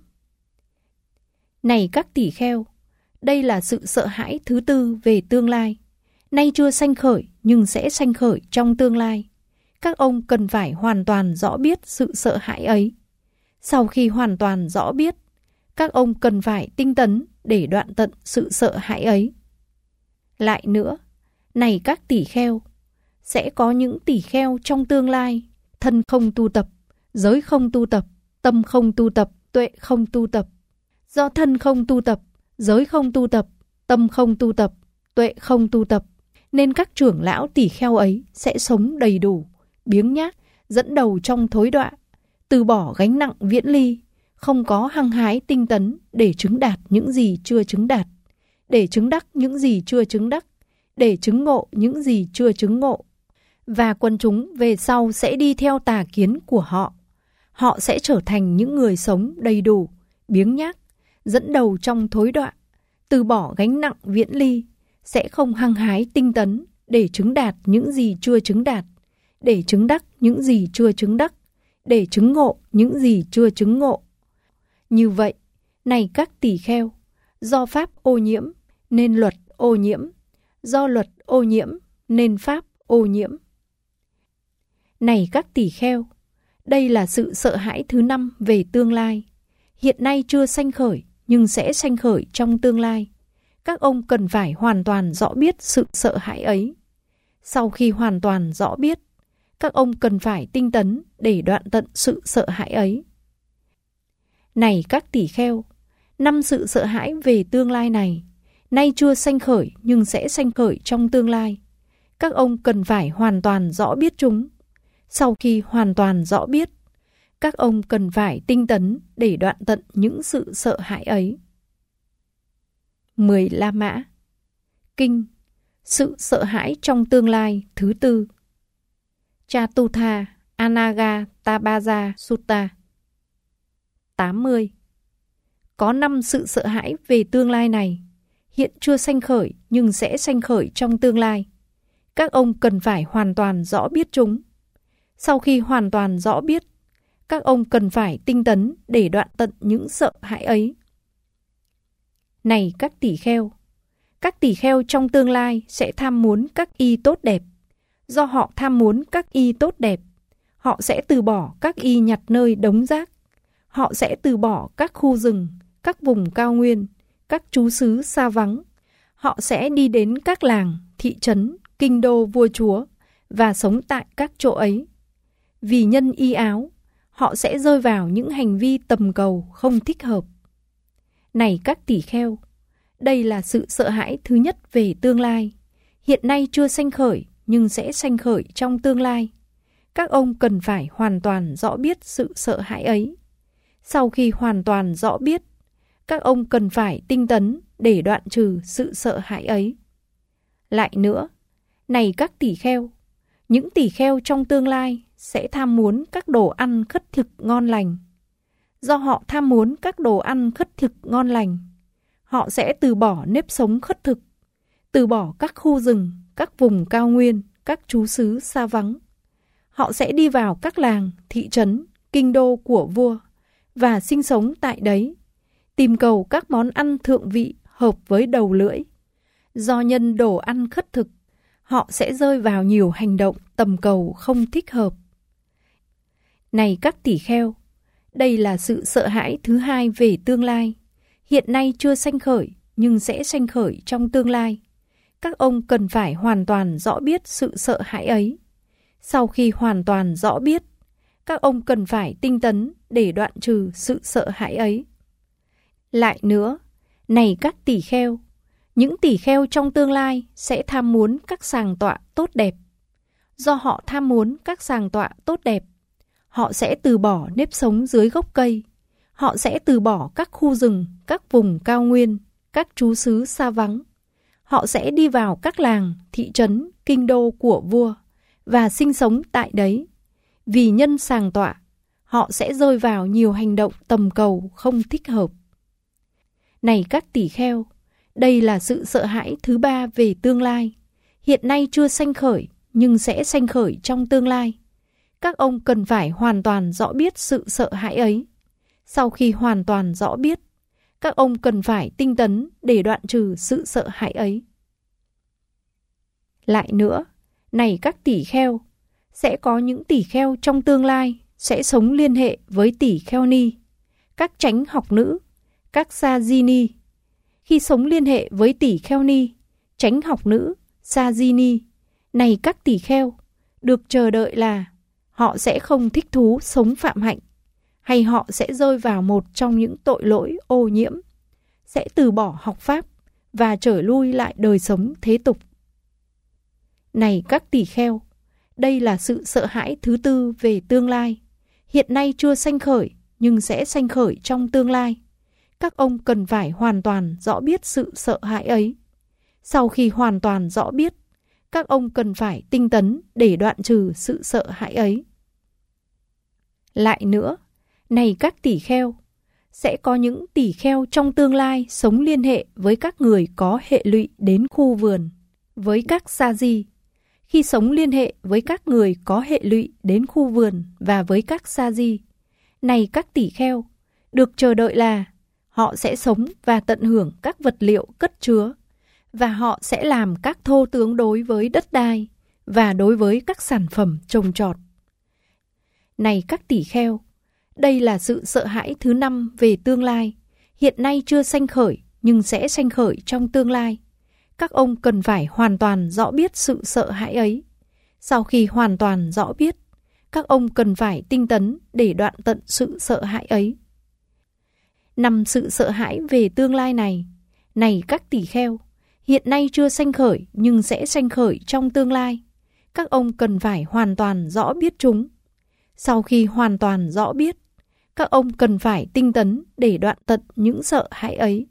Này các tỷ kheo, đây là sự sợ hãi thứ tư về tương lai. Nay chưa sanh khởi nhưng sẽ sanh khởi trong tương lai. Các ông cần phải hoàn toàn rõ biết sự sợ hãi ấy. Sau khi hoàn toàn rõ biết, các ông cần phải tinh tấn để đoạn tận sự sợ hãi ấy. Lại nữa, này các tỷ kheo, sẽ có những tỷ kheo trong tương lai, thân không tu tập, giới không tu tập, tâm không tu tập, tuệ không tu tập. Do thân không tu tập, giới không tu tập, tâm không tu tập, tuệ không tu tập, nên các trưởng lão tỷ kheo ấy sẽ sống đầy đủ, biếng nhác, dẫn đầu trong thối đọa, từ bỏ gánh nặng viễn ly, không có hăng hái tinh tấn để chứng đạt những gì chưa chứng đạt, để chứng đắc những gì chưa chứng đắc, để chứng ngộ những gì chưa chứng ngộ. Và quần chúng về sau sẽ đi theo tà kiến của họ. Họ sẽ trở thành những người sống đầy đủ, biếng nhác, dẫn đầu trong thối đọa, từ bỏ gánh nặng viễn ly, sẽ không hăng hái tinh tấn để chứng đạt những gì chưa chứng đạt, để chứng đắc những gì chưa chứng đắc, để chứng ngộ những gì chưa chứng ngộ. Như vậy, này các tỷ kheo, do pháp ô nhiễm nên luật ô nhiễm, do luật ô nhiễm nên pháp ô nhiễm. Này các tỷ kheo, đây là sự sợ hãi thứ năm về tương lai. Hiện nay chưa sanh khởi nhưng sẽ sanh khởi trong tương lai. Các ông cần phải hoàn toàn rõ biết sự sợ hãi ấy. Sau khi hoàn toàn rõ biết, các ông cần phải tinh tấn để đoạn tận sự sợ hãi ấy. Này các tỷ kheo, 5 sự sợ hãi về tương lai này, nay chưa sanh khởi nhưng sẽ sanh khởi trong tương lai. Các ông cần phải hoàn toàn rõ biết chúng. Sau khi hoàn toàn rõ biết, các ông cần phải tinh tấn để đoạn tận những sự sợ hãi ấy. 10 La Mã. Kinh Sự sợ hãi trong tương lai thứ tư. Chatutha Anagatabhaja Sutta. 80. Có 5 sự sợ hãi về tương lai này, hiện chưa sanh khởi nhưng sẽ sanh khởi trong tương lai. Các ông cần phải hoàn toàn rõ biết chúng. Sau khi hoàn toàn rõ biết, các ông cần phải tinh tấn để đoạn tận những sợ hãi ấy. Này các tỷ kheo trong tương lai sẽ tham muốn các y tốt đẹp. Do họ tham muốn các y tốt đẹp, họ sẽ từ bỏ các y nhặt nơi đống rác. Họ sẽ từ bỏ các khu rừng, các vùng cao nguyên, các trú xứ xa vắng. Họ sẽ đi đến các làng, thị trấn, kinh đô vua chúa và sống tại các chỗ ấy. Vì nhân y áo, họ sẽ rơi vào những hành vi tầm cầu không thích hợp. Này các tỷ kheo, đây là sự sợ hãi thứ nhất về tương lai. Hiện nay chưa sanh khởi nhưng sẽ sanh khởi trong tương lai. Các ông cần phải hoàn toàn rõ biết sự sợ hãi ấy. Sau khi hoàn toàn rõ biết, các ông cần phải tinh tấn để đoạn trừ sự sợ hãi ấy. Lại nữa, này các tỷ kheo, những tỷ kheo trong tương lai sẽ tham muốn các đồ ăn khất thực ngon lành. Do họ tham muốn các đồ ăn khất thực ngon lành, họ sẽ từ bỏ nếp sống khất thực, từ bỏ các khu rừng, các vùng cao nguyên, các trú xứ xa vắng. Họ sẽ đi vào các làng, thị trấn, kinh đô của vua và sinh sống tại đấy, tìm cầu các món ăn thượng vị hợp với đầu lưỡi. Do nhân đồ ăn khất thực, họ sẽ rơi vào nhiều hành động tầm cầu không thích hợp. Này các tỷ kheo, đây là sự sợ hãi thứ hai về tương lai. Hiện nay chưa sanh khởi nhưng sẽ sanh khởi trong tương lai. Các ông cần phải hoàn toàn rõ biết sự sợ hãi ấy. Sau khi hoàn toàn rõ biết, Các ông cần phải tinh tấn để đoạn trừ sự sợ hãi ấy. Lại nữa, này các tỳ kheo, những tỳ kheo trong tương lai sẽ tham muốn các sàng tọa tốt đẹp. Do họ tham muốn các sàng tọa tốt đẹp, họ sẽ từ bỏ nếp sống dưới gốc cây. Họ sẽ từ bỏ các khu rừng, các vùng cao nguyên, các trú xứ xa vắng. Họ sẽ đi vào các làng, thị trấn, kinh đô của vua và sinh sống tại đấy. Vì nhân sàng tọa, họ sẽ rơi vào nhiều hành động tầm cầu không thích hợp. Này các tỳ kheo, đây là sự sợ hãi thứ ba về tương lai. Hiện nay chưa sanh khởi, nhưng sẽ sanh khởi trong tương lai. Các ông cần phải hoàn toàn rõ biết sự sợ hãi ấy. Sau khi hoàn toàn rõ biết, các ông cần phải tinh tấn để đoạn trừ sự sợ hãi ấy. Lại nữa, này các tỳ kheo, sẽ có những tỳ kheo trong tương lai sẽ sống liên hệ với tỳ kheo ni, các chánh học nữ, các sa di ni. Khi sống liên hệ với tỳ kheo ni, chánh học nữ, sa di ni, này các tỳ kheo, được chờ đợi là họ sẽ không thích thú sống phạm hạnh, hay họ sẽ rơi vào một trong những tội lỗi ô nhiễm, sẽ từ bỏ học pháp và trở lui lại đời sống thế tục. Này các tỳ kheo, đây là sự sợ hãi thứ tư về tương lai. Hiện nay chưa sanh khởi, nhưng sẽ sanh khởi trong tương lai. Các ông cần phải hoàn toàn rõ biết sự sợ hãi ấy. Sau khi hoàn toàn rõ biết, các ông cần phải tinh tấn để đoạn trừ sự sợ hãi ấy. Lại nữa, này các tỳ kheo, sẽ có những tỳ kheo trong tương lai sống liên hệ với các người có hệ lụy đến khu vườn, với các sa di. Khi sống liên hệ với các người có hệ lụy đến khu vườn và với các sa di, này các tỳ kheo, được chờ đợi là họ sẽ sống và tận hưởng các vật liệu cất chứa, và họ sẽ làm các thô tướng đối với đất đai và đối với các sản phẩm trồng trọt. Này các tỳ kheo, đây là sự sợ hãi thứ năm về tương lai. Hiện nay chưa sanh khởi, nhưng sẽ sanh khởi trong tương lai. Các ông cần phải hoàn toàn rõ biết sự sợ hãi ấy. Sau khi hoàn toàn rõ biết, các ông cần phải tinh tấn để đoạn tận sự sợ hãi ấy. 5 sự sợ hãi về tương lai này, này các tỳ kheo, hiện nay chưa sanh khởi nhưng sẽ sanh khởi trong tương lai. Các ông cần phải hoàn toàn rõ biết chúng. Sau khi hoàn toàn rõ biết, các ông cần phải tinh tấn để đoạn tận những sợ hãi ấy.